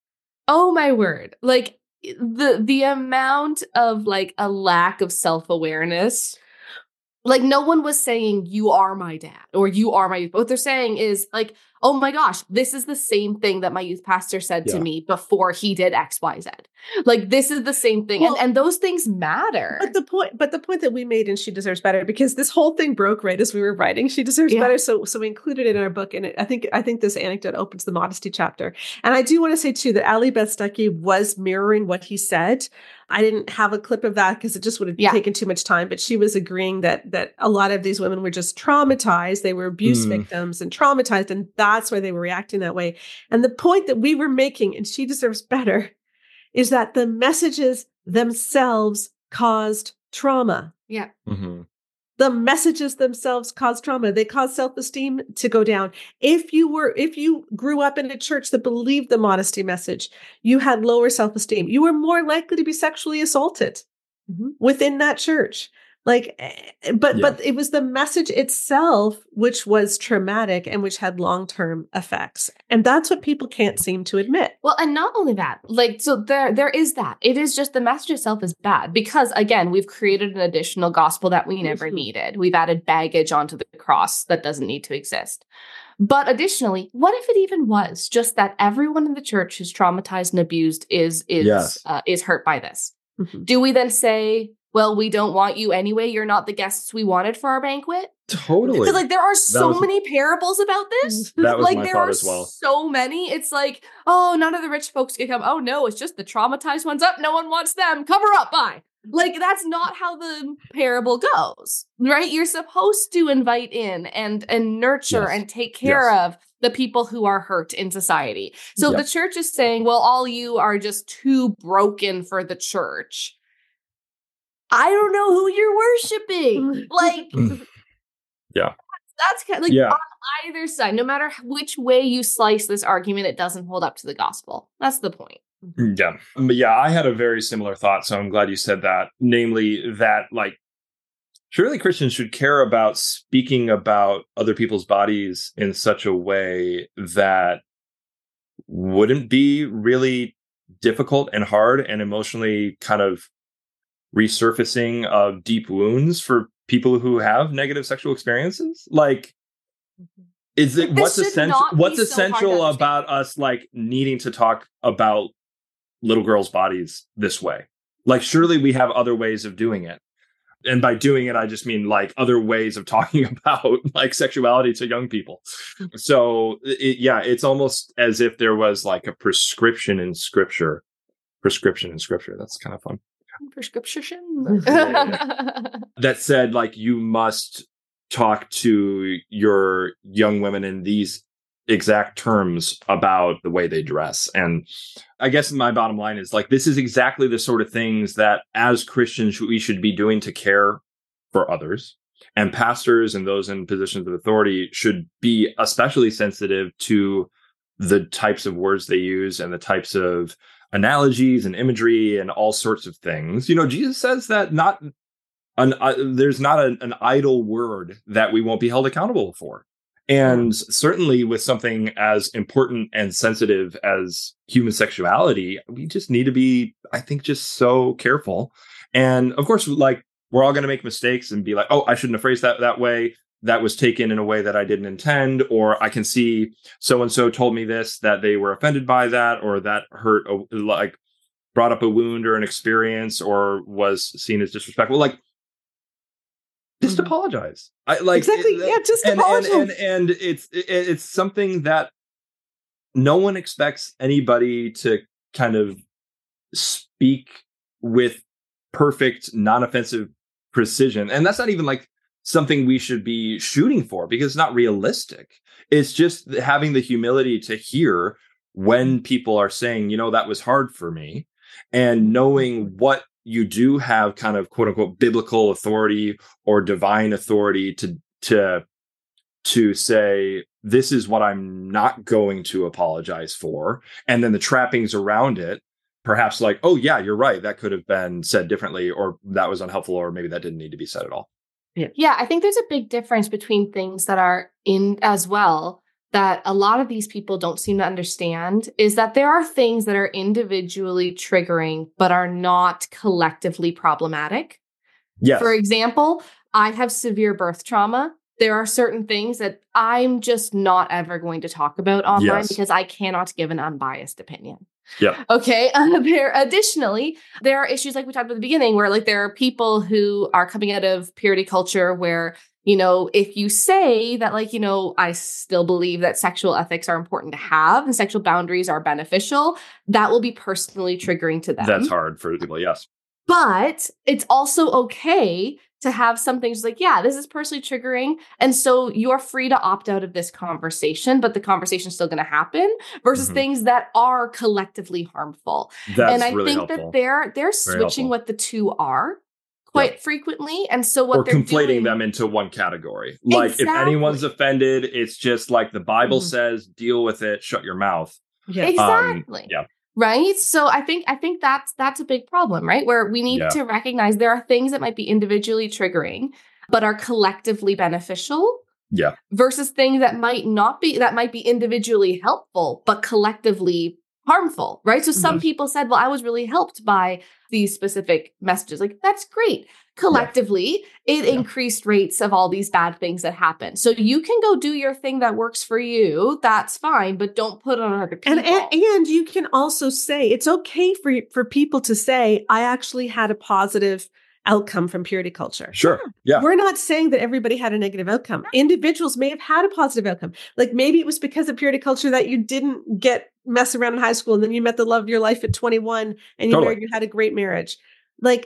oh my word, like the the amount of like a lack of self-awareness. Like no one was saying you are my dad or you are my youth. What they're saying is like, oh my gosh, this is the same thing that my youth pastor said Yeah. to me before he did X, Y, Z. Like this is the same thing. Well, and, and those things matter. But the point, but the point that we made in She Deserves Better, because this whole thing broke right as we were writing She Deserves Yeah. Better. So, so we included it in our book. And it, I think, I think this anecdote opens the modesty chapter. And I do want to say too, that Allie Beth Stuckey was mirroring what he said. I didn't have a clip of that because it just would have Yeah. taken too much time, but she was agreeing that, that a lot of these women were just traumatized. They were abuse Mm. victims and traumatized. And that's why they were reacting that way. And the point that we were making in She Deserves Better is that the messages themselves caused trauma. Mhm. The messages themselves caused trauma. They caused self-esteem to go down. If you were, if you grew up in a church that believed the modesty message, you had lower self-esteem. You were more likely to be sexually assaulted within that church. Like, eh, but, Yeah. but it was the message itself, which was traumatic and which had long-term effects. And that's what people can't seem to admit. Well, and not only that, like, so there, there is that. It is just the message itself is bad because, again, we've created an additional gospel that we never Mhm. needed. We've added baggage onto the cross that doesn't need to exist. But additionally, what if it even was just that everyone in the church who's traumatized and abused is is Yes. uh, is hurt by this? Mhm. Do we then say, well, we don't want you anyway. You're not the guests we wanted for our banquet? Totally. Because like there are so was- many parables about this. That was like my there thought are as well. so many. It's like, oh, none of the rich folks can come. Oh no, it's just the traumatized ones up. No one wants them. Cover up. Bye. Like that's not how the parable goes, right? You're supposed to invite in and and nurture Yes. and take care Yes. of the people who are hurt in society. So Yep. the church is saying, well, all you are just too broken for the church. I don't know who you're worshiping. Like, Yeah. that's kind of like Yeah. on either side. No matter which way you slice this argument, it doesn't hold up to the gospel. That's the point. Yeah. But yeah, I had a very similar thought. So I'm glad you said that. Namely, that like, surely Christians should care about speaking about other people's bodies in such a way that wouldn't be really difficult and hard and emotionally kind of resurfacing of deep wounds for people who have negative sexual experiences. Like, is it This what's should essential? not be What's so hard to essential understand. about us like needing to talk about little girls' bodies this way? Like, surely we have other ways of doing it. And by doing it, I just mean like other ways of talking about like sexuality to young people. So it, yeah, it's almost as if there was like a prescription in scripture. Prescription in scripture. That's kind of fun. Prescription. That said, like, you must talk to your young women in these exact terms about the way they dress. And I guess my bottom line is like, this is exactly the sort of things that as Christians we should be doing to care for others. And pastors and those in positions of authority should be especially sensitive to the types of words they use and the types of analogies and imagery and all sorts of things. You know, Jesus says that not an, uh, there's not a, an idle word that we won't be held accountable for. And certainly with something as important and sensitive as human sexuality, we just need to be, I think, just so careful. And of course, like, we're all going to make mistakes and be like, oh, I shouldn't have phrased that that way. That was taken in a way that I didn't intend. Or I can see so-and-so told me this, that they were offended by that, or that hurt, a, like brought up a wound or an experience, or was seen as disrespectful. Like, just Mhm. apologize. I like Exactly. it- Yeah, just and, apologize. And, and, and it's it, it's something that no one expects anybody to kind of speak with perfect, non-offensive precision. And that's not even like something we should be shooting for, because it's not realistic. It's just having the humility to hear when people are saying, you know, that was hard for me, and knowing what you do have kind of quote unquote biblical authority or divine authority to to to say, this is what I'm not going to apologize for. And then the trappings around it, perhaps like, oh yeah, you're right, that could have been said differently, or that was unhelpful, or maybe that didn't need to be said at all. Yeah, I think there's a big difference between things that are in as well that a lot of these people don't seem to understand, is that there are things that are individually triggering but are not collectively problematic. Yes. For example, I have severe birth trauma. There are certain things that I'm just not ever going to talk about online Yes. because I cannot give an unbiased opinion. Yeah. Okay. Uh, there, additionally, there are issues like we talked about at the beginning, where like there are people who are coming out of purity culture where, you know, if you say that, like, you know, I still believe that sexual ethics are important to have and sexual boundaries are beneficial, that will be personally triggering to them. That's hard for people. Yes. But it's also okay to have some things like, yeah, this is personally triggering. And so you're free to opt out of this conversation, but the conversation is still going to happen, versus Mhm. things that are collectively harmful. That's and I really think helpful. that they're they're Very switching helpful. what the two are quite frequently. And so what Or they're conflating doing, them into one category. Like, if anyone's Exactly. offended, it's just like the Bible Mhm. says, deal with it, shut your mouth. Yeah. Exactly. Um, yeah. Right. So I think I think that's that's a big problem, right? Where we need Yeah. to recognize there are things that might be individually triggering, but are collectively beneficial. Yeah. Versus things that might not be, that might be individually helpful, but collectively harmful, right? So some Mhm. people said, well, I was really helped by these specific messages. Like, that's great. Collectively, it Yeah. increased rates of all these bad things that happen. So you can go do your thing that works for you. That's fine, but don't put it on other people. And, and and you can also say it's okay for for people to say, I actually had a positive outcome from purity culture. Sure. Yeah. We're not saying that everybody had a negative outcome. Individuals may have had a positive outcome. Like, maybe it was because of purity culture that you didn't get mess around in high school, and then you met the love of your life at twenty-one and you Totally. married, you had a great marriage. Like,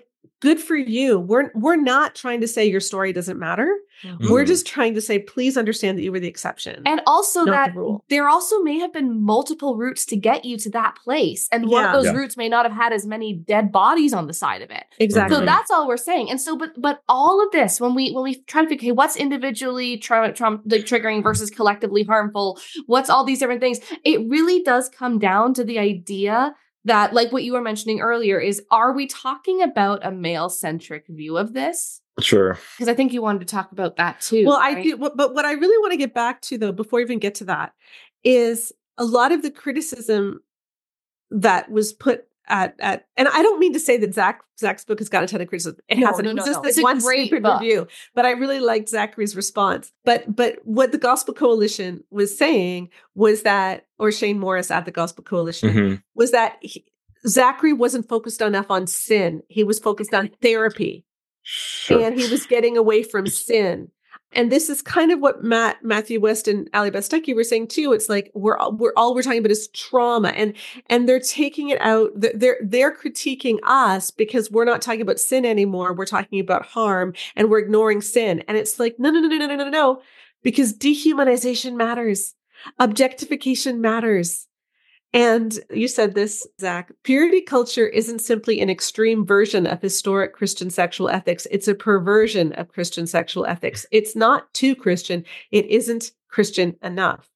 good for you. We're we're not trying to say your story doesn't matter. Mhm. We're Mhm. just trying to say, please understand that you were the exception. And also Not that the rule. there also may have been multiple routes to get you to that place. And one of Yeah. those Yeah. routes may not have had as many dead bodies on the side of it. Exactly. So Mhm. that's all we're saying. And so, but but all of this, when we when we try to figure, okay, what's individually tra- tra- like triggering versus collectively harmful, what's all these different things? It really does come down to the idea that, like what you were mentioning earlier, is are we talking about a male centric view of this? Sure. Because I think you wanted to talk about that too. Well, I right? do, but but what I really want to get back to, though, before we even get to that, is a lot of the criticism that was put at at, and I don't mean to say that Zach Zach's book has gotten a ton of criticism. It No, hasn't. no, It was no, just no. this It's a one great stupid book. review, but I really liked Zachary's response. But but what the Gospel Coalition was saying was that, or Shane Morris at the Gospel Coalition Mhm. was that he, Zachary wasn't focused enough on sin. He was focused on therapy. Sure. And he was getting away from sin. And this is kind of what Matt, Matthew West and Ali Bestecki were saying too. It's like we're all- we're all we're talking about is trauma, and and they're taking it out. They're they're critiquing us because we're not talking about sin anymore. We're talking about harm, and we're ignoring sin. And it's like no no no no no no no no, because dehumanization matters, objectification matters. And you said this, Zach, purity culture isn't simply an extreme version of historic Christian sexual ethics. It's a perversion of Christian sexual ethics. It's not too Christian. It isn't Christian enough.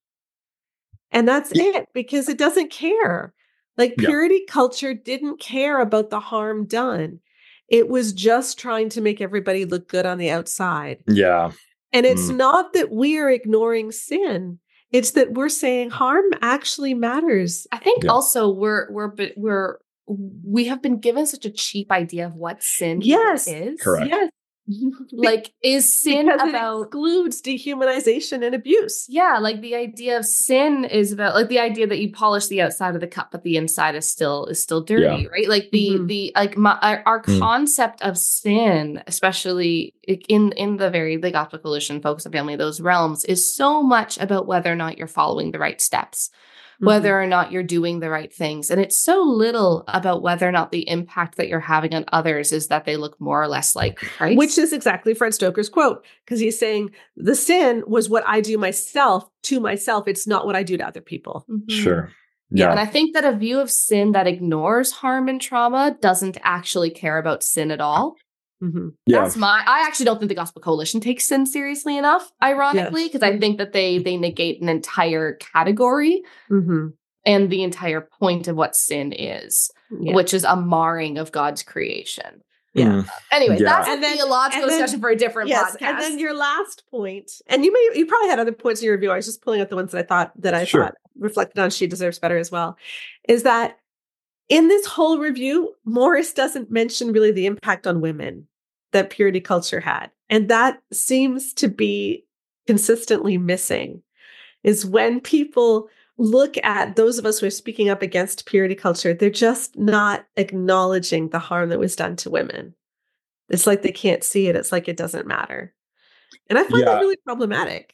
And that's it, because it doesn't care. Like Yeah. purity culture didn't care about the harm done. It was just trying to make everybody look good on the outside. Yeah. And it's Mm. not that we are ignoring sin. It's that we're saying harm actually matters. I think Yeah. also we're we're but we're we have been given such a cheap idea of what sin Yes. is. Correct. Yes. Like, is sin because it about excludes dehumanization and abuse. yeah, like the idea of sin is about like the idea that you polish the outside of the cup, but the inside is still is still dirty, right? Like the Mhm. the like my, our, our Mm. concept of sin, especially in in the very the Gospel Coalition, Focus on Family, those realms, is so much about whether or not you're following the right steps, whether or not you're doing the right things, and it's so little about whether or not the impact that you're having on others is that they look more or less like Christ. Which is exactly Fred Stoker's quote, because he's saying the sin was what I do myself to myself. It's not what I do to other people. Mhm. Sure. Yeah, Yeah. and I think that a view of sin that ignores harm and trauma doesn't actually care about sin at all. Mhm. Yeah. That's my. I actually don't think the Gospel Coalition takes sin seriously enough, ironically, because I think that they they negate an entire category Mhm. and the entire point of what sin is, Yeah. which is a marring of God's creation. Yeah. Mm. Anyway, Yeah. that's a And then- theological and then- discussion for a different Yes, podcast. and then your last point, and you may you probably had other points in your review. I was just pulling out the ones that I thought that I Sure. thought reflected on She Deserves Better as well. Is that in this whole review, Morris doesn't mention really the impact on women that purity culture had, and that seems to be consistently missing. Is when people look at those of us who are speaking up against purity culture, they're just not acknowledging the harm that was done to women. It's like they can't see it. It's like it doesn't matter. And I find Yeah. that really problematic.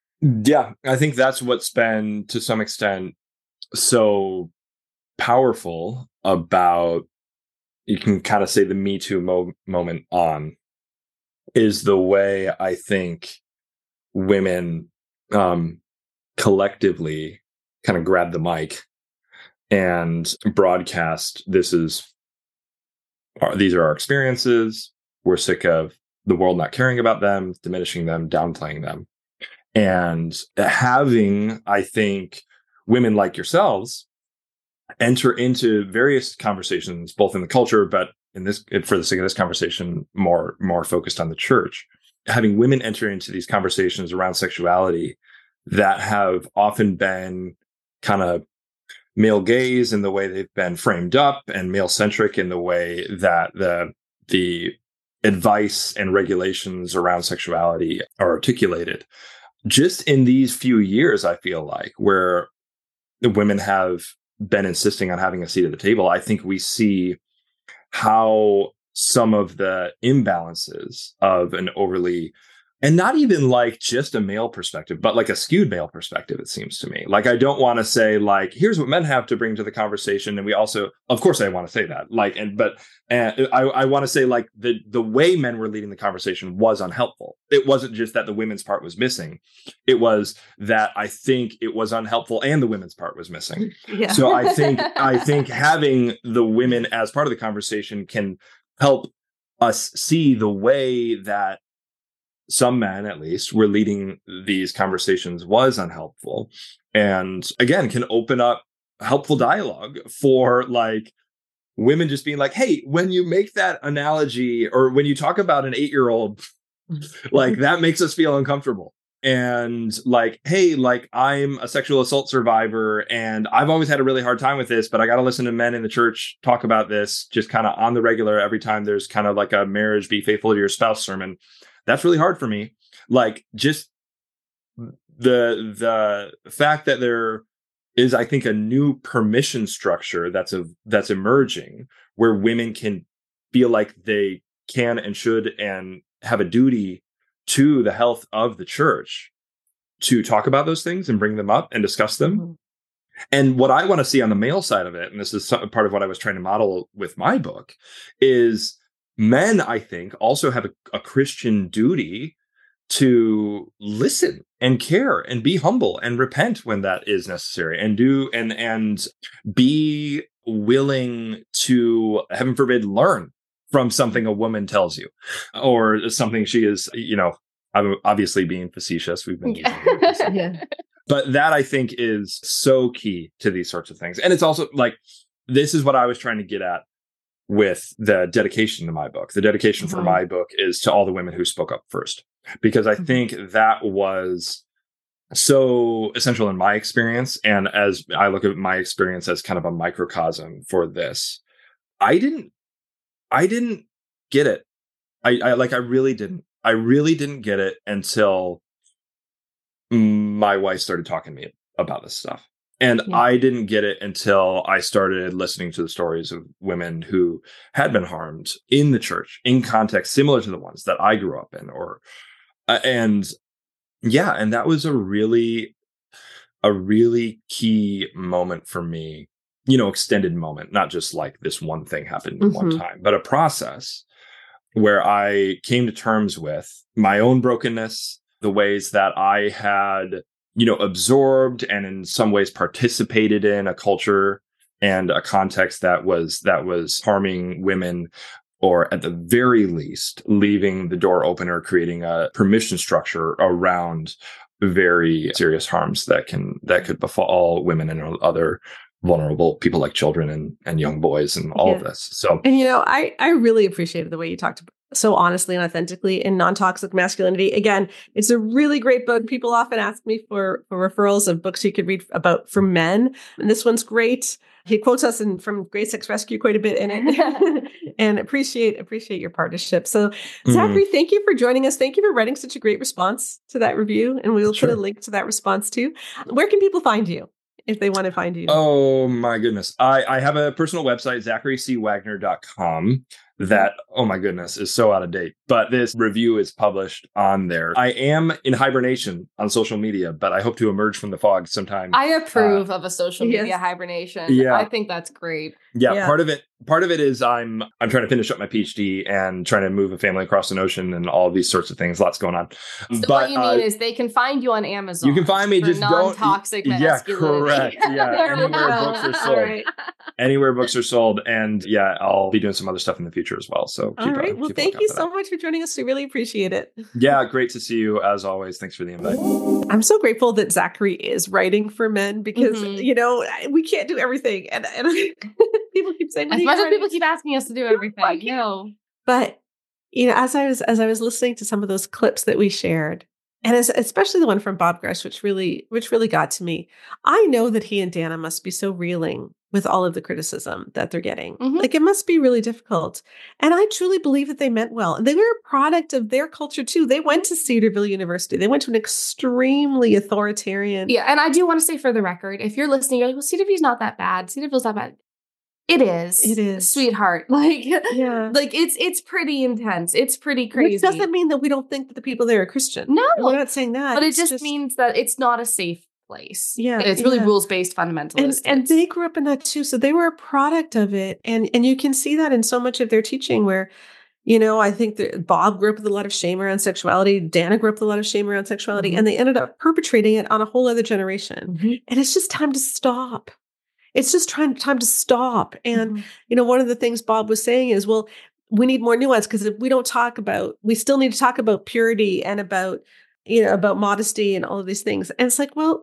Yeah, I think that's what's been, to some extent, so powerful about, you can kind of say, the Me Too mo- moment on, is the way I think women um, collectively kind of grab the mic and broadcast, this is, our, these are our experiences. We're sick of the world not caring about them, diminishing them, downplaying them. And having, I think, women like yourselves enter into various conversations, both in the culture, but in this, for the sake of this conversation, more, more focused on the church, having women enter into these conversations around sexuality that have often been kind of male gaze in the way they've been framed up, and male centric in the way that the, the advice and regulations around sexuality are articulated. Just in these few years, I feel like, where the women have been insisting on having a seat at the table, I think we see how some of the imbalances of an overly and not even like just a male perspective, but like a skewed male perspective, it seems to me. Like, I don't want to say like, here's what men have to bring to the conversation. And we also, of course, I want to say that like, and, but and I, I want to say like the, the way men were leading the conversation was unhelpful. It wasn't just that the women's part was missing. It was that I think it was unhelpful and the women's part was missing. Yeah. So I think, I think having the women as part of the conversation can help us see the way that some men, at least, were leading these conversations was unhelpful. And again, can open up helpful dialogue for like women just being like, hey, when you make that analogy or when you talk about an eight-year-old, like that makes us feel uncomfortable. And like, hey, like I'm a sexual assault survivor and I've always had a really hard time with this, but I got to listen to men in the church talk about this just kind of on the regular every time there's kind of like a marriage, be faithful to your spouse sermon. That's really hard for me. Like just the the fact that there is, I think, a new permission structure that's a that's emerging where women can feel like they can and should and have a duty to the health of the church to talk about those things and bring them up and discuss them. Mm-hmm. And what I want to see on the male side of it, and this is some, part of what I was trying to model with my book, is men, I think, also have a, a Christian duty to listen and care and be humble and repent when that is necessary and do and and be willing to, heaven forbid, learn from something a woman tells you or something she is, you know, I'm obviously being facetious. We've been using it. Yeah. But that I think is so key to these sorts of things. And it's also like, this is what I was trying to get at with the dedication to my book. The dedication mm-hmm. for my book is to all the women who spoke up first, because I think that was so essential in my experience. And as I look at my experience as kind of a microcosm for this, I didn't, I didn't get it. I, I like, I really didn't, I really didn't get it until my wife started talking to me about this stuff. And yeah. I didn't get it until I started listening to the stories of women who had been harmed in the church in context similar to the ones that I grew up in, or, uh, and yeah, and that was a really, a really key moment for me, you know, extended moment, not just like this one thing happened mm-hmm. one time, but a process where I came to terms with my own brokenness, the ways that I had, you know, absorbed and in some ways participated in a culture and a context that was that was harming women, or at the very least, leaving the door open or creating a permission structure around very serious harms that can that could befall women and other vulnerable people like children and, and young boys and all yeah. of this. So, and you know, I I really appreciated the way you talked so honestly and authentically in Non-Toxic Masculinity. Again, it's a really great book. People often ask me for, for referrals of books you could read about for men. And this one's great. He quotes us in, from Great Sex Rescue quite a bit in it. And appreciate appreciate your partnership. So Zachary, mm. thank you for joining us. Thank you for writing such a great response to that review. And we'll sure. put a link to that response too. Where can people find you if they want to find you? Oh my goodness. I, I have a personal website, zachary c wagner dot com. That, oh my goodness, is so out of date. But this review is published on there. I am in hibernation on social media, but I hope to emerge from the fog sometime. I approve uh, of a social media yes. hibernation. Yeah. I think that's great. Yeah, yeah, part of it part of it is I'm I'm trying to finish up my PhD and trying to move a family across an ocean and all these sorts of things. Lots going on. So but, what you mean uh, is they can find you on Amazon. You can find me, just non-toxic don't. Yeah, correct. Yeah, anywhere books are sold. Right. Anywhere books are sold, and yeah, I'll be doing some other stuff in the future as well. So all right. Well, thank you so much for joining us. We really appreciate it. Yeah, great to see you as always. Thanks for the invite. I'm so grateful that Zachary is writing for men because mm-hmm. you know we can't do everything, and and people keep saying as much as people keep asking us to do everything. You know, but you know, as I was as I was listening to some of those clips that we shared, and as, especially the one from Bob Grush, which really which really got to me. I know that he and Dana must be so reeling with all of the criticism that they're getting. Mm-hmm. Like it must be really difficult. And I truly believe that they meant well. And they were a product of their culture too. They went to Cedarville University. They went to an extremely authoritarian. Yeah. And I do want to say for the record, if you're listening, you're like, well, Cedarville's not that bad. Cedarville's not bad. It is. It is. Sweetheart. Like, Yeah. like it's it's pretty intense. It's pretty crazy. Which doesn't mean that we don't think that the people there are Christian. No. We're not saying that. But it It's just, means that it's not a safe place. Yeah, It's really yeah. rules-based fundamentalist. and and they grew up in that too, so they were a product of it, and and you can see that in so much of their teaching. Where, you know, I think that Bob grew up with a lot of shame around sexuality. Dana grew up with a lot of shame around sexuality, Mhm. and they ended up perpetrating it on a whole other generation. Mhm. And it's just time to stop. It's just trying time to stop. And Mhm. you know, one of the things Bob was saying is, well, we need more nuance, because if we don't talk about, we still need to talk about purity and about, you know, about modesty and all of these things. And it's like, well,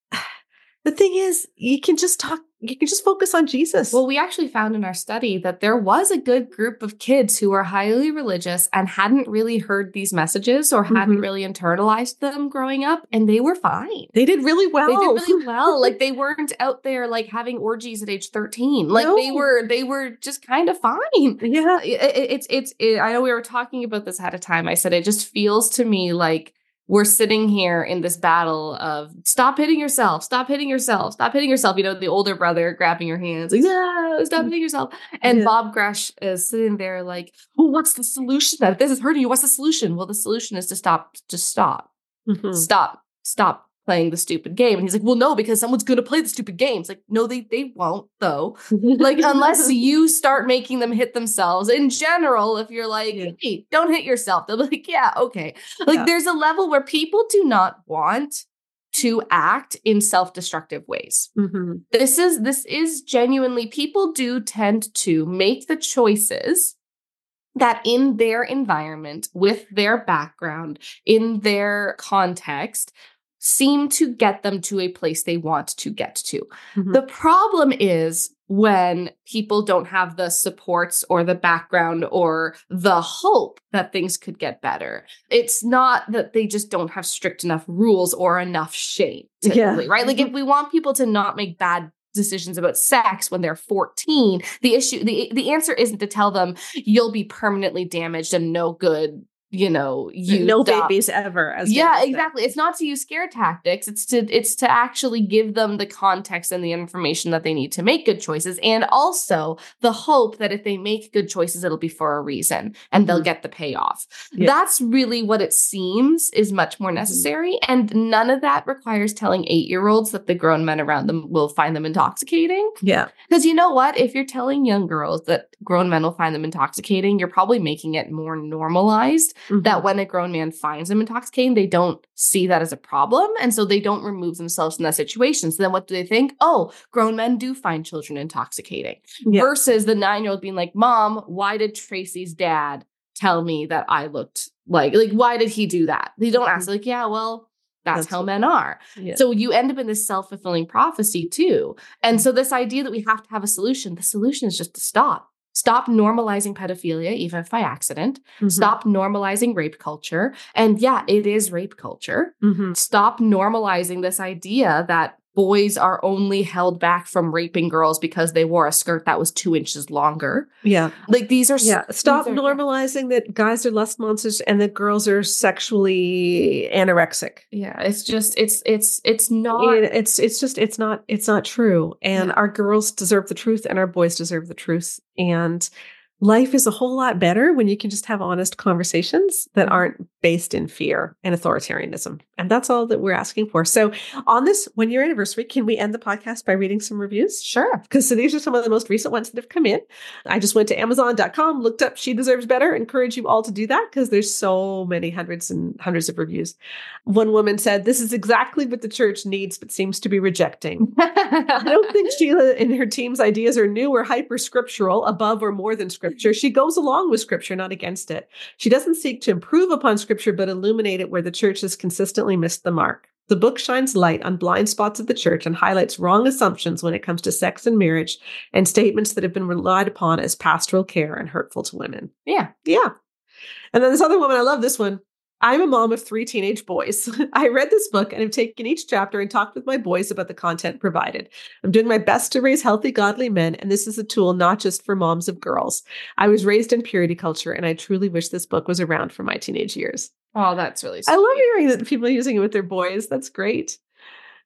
the thing is, you can just talk, you can just focus on Jesus. Well, we actually found in our study that there was a good group of kids who were highly religious and hadn't really heard these messages or hadn't Mhm. really internalized them growing up, and they were fine. they did really well. They did really well. Like, they weren't out there like having orgies at age thirteen. Like they No. were, they were just kind of fine. Yeah. It- it- it's, it's, it, I know we were talking about this at a time. I said, it just feels to me like we're sitting here in this battle of stop hitting yourself, stop hitting yourself, stop hitting yourself. You know, the older brother grabbing your hands, like, no, stop hitting yourself. And Yeah. Bob Gresh is sitting there like, well, what's the solution? If this is hurting you, what's the solution? Well, the solution is to stop, just stop, Mhm. stop, stop playing the stupid game. And he's like, well, no, because someone's going to play the stupid games. Like, no, they, they won't though. Like, unless you start making them hit themselves in general, if you're like, Yeah. hey, don't hit yourself, they'll be like, yeah, okay. Like, Yeah. there's a level where people do not want to act in self-destructive ways. Mhm. This is, this is genuinely, people do tend to make the choices that in their environment, with their background, in their context, seem to get them to a place they want to get to. Mhm. The problem is when people don't have the supports or the background or the hope that things could get better. It's not that they just don't have strict enough rules or enough shame, typically, Yeah. right? Like, if we want people to not make bad decisions about sex when they're fourteen, the issue, the, the answer isn't to tell them you'll be permanently damaged and no good, you know, you no stop. babies ever. As Yeah, Dana said. exactly. It's not to use scare tactics. It's to it's to actually give them the context and the information that they need to make good choices, and also the hope that if they make good choices, it'll be for a reason and they'll Mhm. get the payoff. Yeah. That's really what it seems is much more necessary, and none of that requires telling eight-year-olds that the grown men around them will find them intoxicating. Yeah. Because you know what? If you're telling young girls that grown men will find them intoxicating, you're probably making it more normalized Mhm. that when a grown man finds them intoxicating, they don't see that as a problem. And so they don't remove themselves from that situation. So then what do they think? Oh, grown men do find children intoxicating. Yeah. Versus the nine-year-old being like, Mom, why did Tracy's dad tell me that I looked like, like, why did he do that? They don't ask, like, yeah, well, that's, That's how what- men are. Yeah. So you end up in this self-fulfilling prophecy too. And so this idea that we have to have a solution, the solution is just to stop. Stop normalizing pedophilia, even if by accident. Mhm. Stop normalizing rape culture. And yeah, it is rape culture. Mhm. Stop normalizing this idea that boys are only held back from raping girls because they wore a skirt that was two inches longer. Yeah. Like, these are Yeah. Stop these are- normalizing that guys are lust monsters and that girls are sexually anorexic. Yeah, it's just it's it's it's not. And it's it's just it's not it's not true. And Yeah. our girls deserve the truth and our boys deserve the truth. And life is a whole lot better when you can just have honest conversations that Mhm. aren't based in fear and authoritarianism. And that's all that we're asking for. So on this one year anniversary, can we end the podcast by reading some reviews? Sure. Because so these are some of the most recent ones that have come in. I just went to amazon dot com, looked up She Deserves Better. Encourage you all to do that because there's so many hundreds and hundreds of reviews. One woman said, "This is exactly what the church needs, but seems to be rejecting." I don't think Sheila and her team's ideas are new or hyper scriptural, above or more than scripture. She goes along with scripture, not against it. She doesn't seek to improve upon scripture, but illuminate it where the church has consistently missed the mark. The book shines light on blind spots of the church and highlights wrong assumptions when it comes to sex and marriage and statements that have been relied upon as pastoral care and hurtful to women. Yeah. Yeah. And then this other woman, I love this one. I'm a mom of three teenage boys. I read this book and have taken each chapter and talked with my boys about the content provided. I'm doing my best to raise healthy, godly men, and this is a tool not just for moms of girls. I was raised in purity culture, and I truly wish this book was around for my teenage years. Oh, that's really sweet. I love hearing that people are using it with their boys. That's great.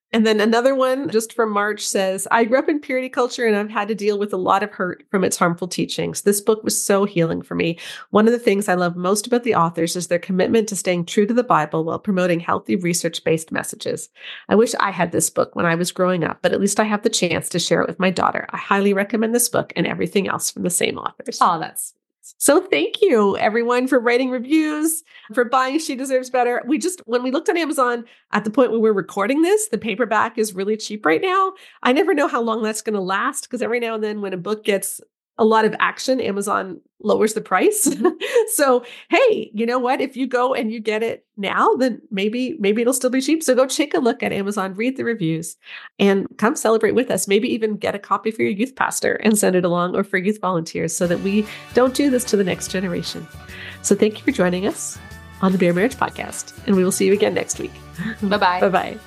And then another one just from March says, I grew up in purity culture and I've had to deal with a lot of hurt from its harmful teachings. This book was so healing for me. One of the things I love most about the authors is their commitment to staying true to the Bible while promoting healthy research-based messages. I wish I had this book when I was growing up, but at least I have the chance to share it with my daughter. I highly recommend this book and everything else from the same authors. Oh, that's So thank you, everyone, for writing reviews, for buying She Deserves Better. We just, when we looked on Amazon at the point when we're recording this, the paperback is really cheap right now. I never know how long that's going to last because every now and then when a book gets a lot of action, Amazon lowers the price. So, hey, you know what? If you go and you get it now, then maybe, maybe it'll still be cheap. So go take a look at Amazon, read the reviews, and come celebrate with us. Maybe even get a copy for your youth pastor and send it along, or for youth volunteers, so that we don't do this to the next generation. So thank you for joining us on the Bare Marriage Podcast, and we will see you again next week. Bye-bye. Bye-bye.